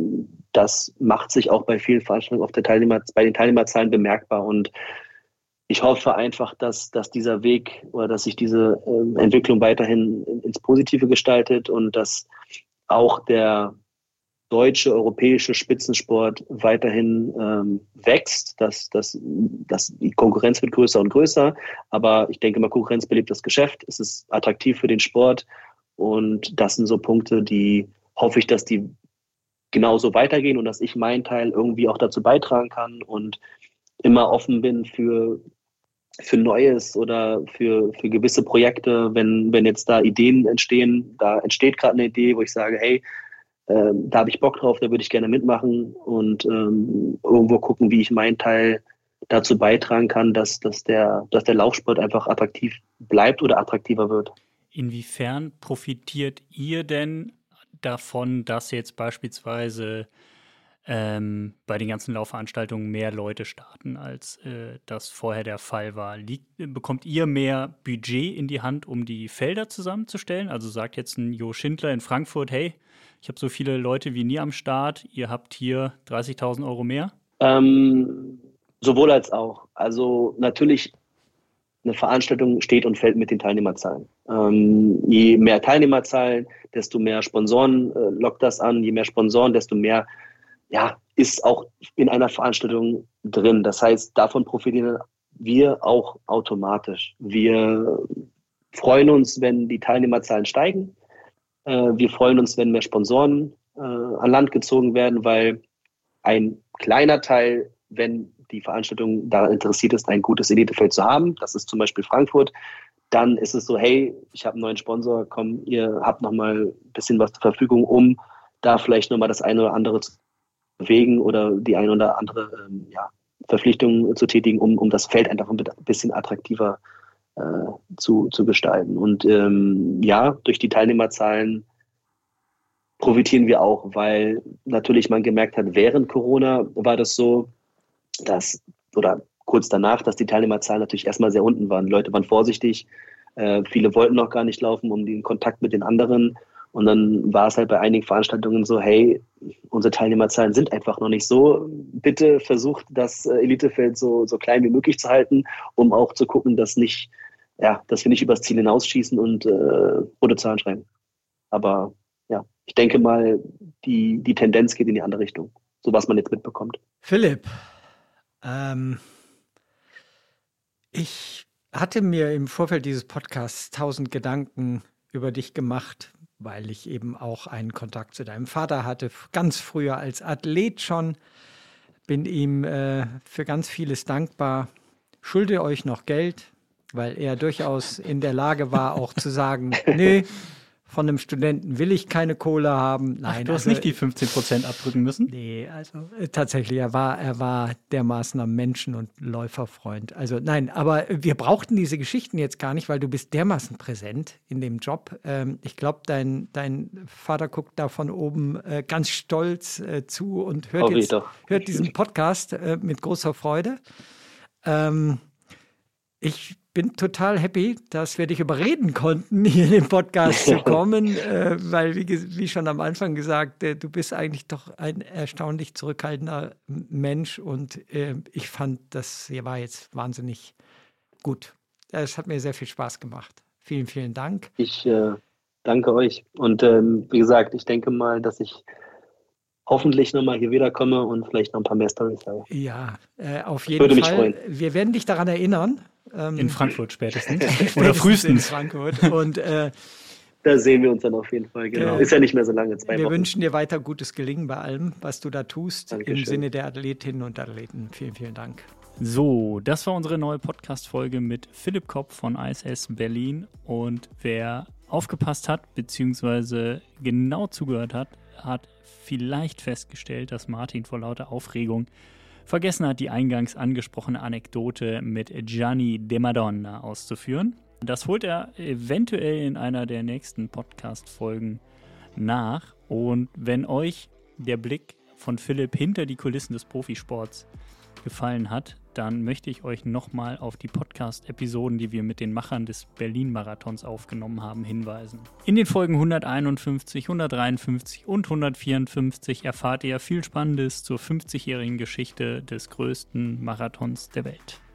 das macht sich auch bei vielen Veranstaltungen bei den Teilnehmerzahlen bemerkbar. Und ich hoffe einfach, dass dieser Weg oder dass sich diese Entwicklung weiterhin ins Positive gestaltet und dass auch der deutsche, europäische Spitzensport weiterhin wächst, dass die Konkurrenz wird größer und größer. Aber ich denke mal, Konkurrenz belebt das Geschäft. Es ist attraktiv für den Sport. Und das sind so Punkte, die hoffe ich, dass die genauso weitergehen und dass ich meinen Teil irgendwie auch dazu beitragen kann und immer offen bin für Neues oder für gewisse Projekte, wenn jetzt da Ideen entstehen. Da entsteht gerade eine Idee, wo ich sage, hey, da habe ich Bock drauf, da würde ich gerne mitmachen und irgendwo gucken, wie ich meinen Teil dazu beitragen kann, dass der Laufsport einfach attraktiv bleibt oder attraktiver wird. Inwiefern profitiert ihr denn davon, dass jetzt beispielsweise bei den ganzen Laufveranstaltungen mehr Leute starten, als das vorher der Fall war? Bekommt ihr mehr Budget in die Hand, um die Felder zusammenzustellen? Also sagt jetzt ein Jo Schindler in Frankfurt, hey, ich habe so viele Leute wie nie am Start, ihr habt hier 30.000 Euro mehr? Sowohl als auch. Also natürlich, eine Veranstaltung steht und fällt mit den Teilnehmerzahlen. Je mehr Teilnehmerzahlen, desto mehr Sponsoren lockt das an. Je mehr Sponsoren, desto mehr ist auch in einer Veranstaltung drin. Das heißt, davon profitieren wir auch automatisch. Wir freuen uns, wenn die Teilnehmerzahlen steigen. Wir freuen uns, wenn mehr Sponsoren an Land gezogen werden, weil ein kleiner Teil, wenn die Veranstaltung daran interessiert ist, ein gutes Elitefeld zu haben, das ist zum Beispiel Frankfurt, dann ist es so, hey, ich habe einen neuen Sponsor, komm, ihr habt noch mal ein bisschen was zur Verfügung, um da vielleicht noch mal das eine oder andere zu bewegen oder die eine oder andere Verpflichtung zu tätigen, um das Feld einfach ein bisschen attraktiver zu gestalten. Und durch die Teilnehmerzahlen profitieren wir auch, weil natürlich man gemerkt hat, während Corona war das so, oder kurz danach, dass die Teilnehmerzahlen natürlich erstmal sehr unten waren. Die Leute waren vorsichtig, viele wollten noch gar nicht laufen, um den Kontakt mit den anderen. Und dann war es halt bei einigen Veranstaltungen so, hey, unsere Teilnehmerzahlen sind einfach noch nicht so. Bitte versucht, das Elitefeld so klein wie möglich zu halten, um auch zu gucken, dass wir nicht übers Ziel hinausschießen und rote Zahlen schreiben. Aber ja, ich denke mal, die Tendenz geht in die andere Richtung, so was man jetzt mitbekommt. Philipp, ich hatte mir im Vorfeld dieses Podcasts 1000 Gedanken über dich gemacht, weil ich eben auch einen Kontakt zu deinem Vater hatte, ganz früher als Athlet schon. Bin ihm für ganz vieles dankbar. Schulde euch noch Geld, weil er durchaus in der Lage war, auch zu sagen, nö, von einem Studenten will ich keine Kohle haben. Nein, du hast nicht die 15% abdrücken müssen? Nee, also tatsächlich, er war dermaßen am Menschen- und Läuferfreund. Also nein, aber wir brauchten diese Geschichten jetzt gar nicht, weil du bist dermaßen präsent in dem Job. Ich glaube, dein Vater guckt da von oben ganz stolz zu und hört diesen Podcast mit großer Freude. Ich bin total happy, dass wir dich überreden konnten, hier in den Podcast zu kommen, weil, wie schon am Anfang gesagt, du bist eigentlich doch ein erstaunlich zurückhaltender Mensch und ich fand, das hier war jetzt wahnsinnig gut. Es hat mir sehr viel Spaß gemacht. Vielen, vielen Dank. Ich danke euch und wie gesagt, ich denke mal, dass ich hoffentlich nochmal hier wiederkomme und vielleicht noch ein paar mehr Storys habe. Ja, auf jeden Fall. Würde mich freuen. Wir werden dich daran erinnern. In Frankfurt spätestens. Oder frühestens. In Frankfurt. Und da sehen wir uns dann auf jeden Fall. Genau. Ist ja nicht mehr so lange, 2 Wochen. Wir wünschen dir weiter gutes Gelingen bei allem, was du da tust. Dankeschön. Im Sinne der Athletinnen und Athleten. Vielen, vielen Dank. So, das war unsere neue Podcast-Folge mit Philipp Kopp von ISS Berlin. Und wer aufgepasst hat, beziehungsweise genau zugehört hat, hat vielleicht festgestellt, dass Martin vor lauter Aufregung vergessen hat, die eingangs angesprochene Anekdote mit Gianni De Madonna auszuführen. Das holt er eventuell in einer der nächsten Podcast-Folgen nach. Und wenn euch der Blick von Philipp hinter die Kulissen des Profisports gefallen hat, dann möchte ich euch nochmal auf die Podcast-Episoden, die wir mit den Machern des Berlin-Marathons aufgenommen haben, hinweisen. In den Folgen 151, 153 und 154 erfahrt ihr viel Spannendes zur 50-jährigen Geschichte des größten Marathons der Welt.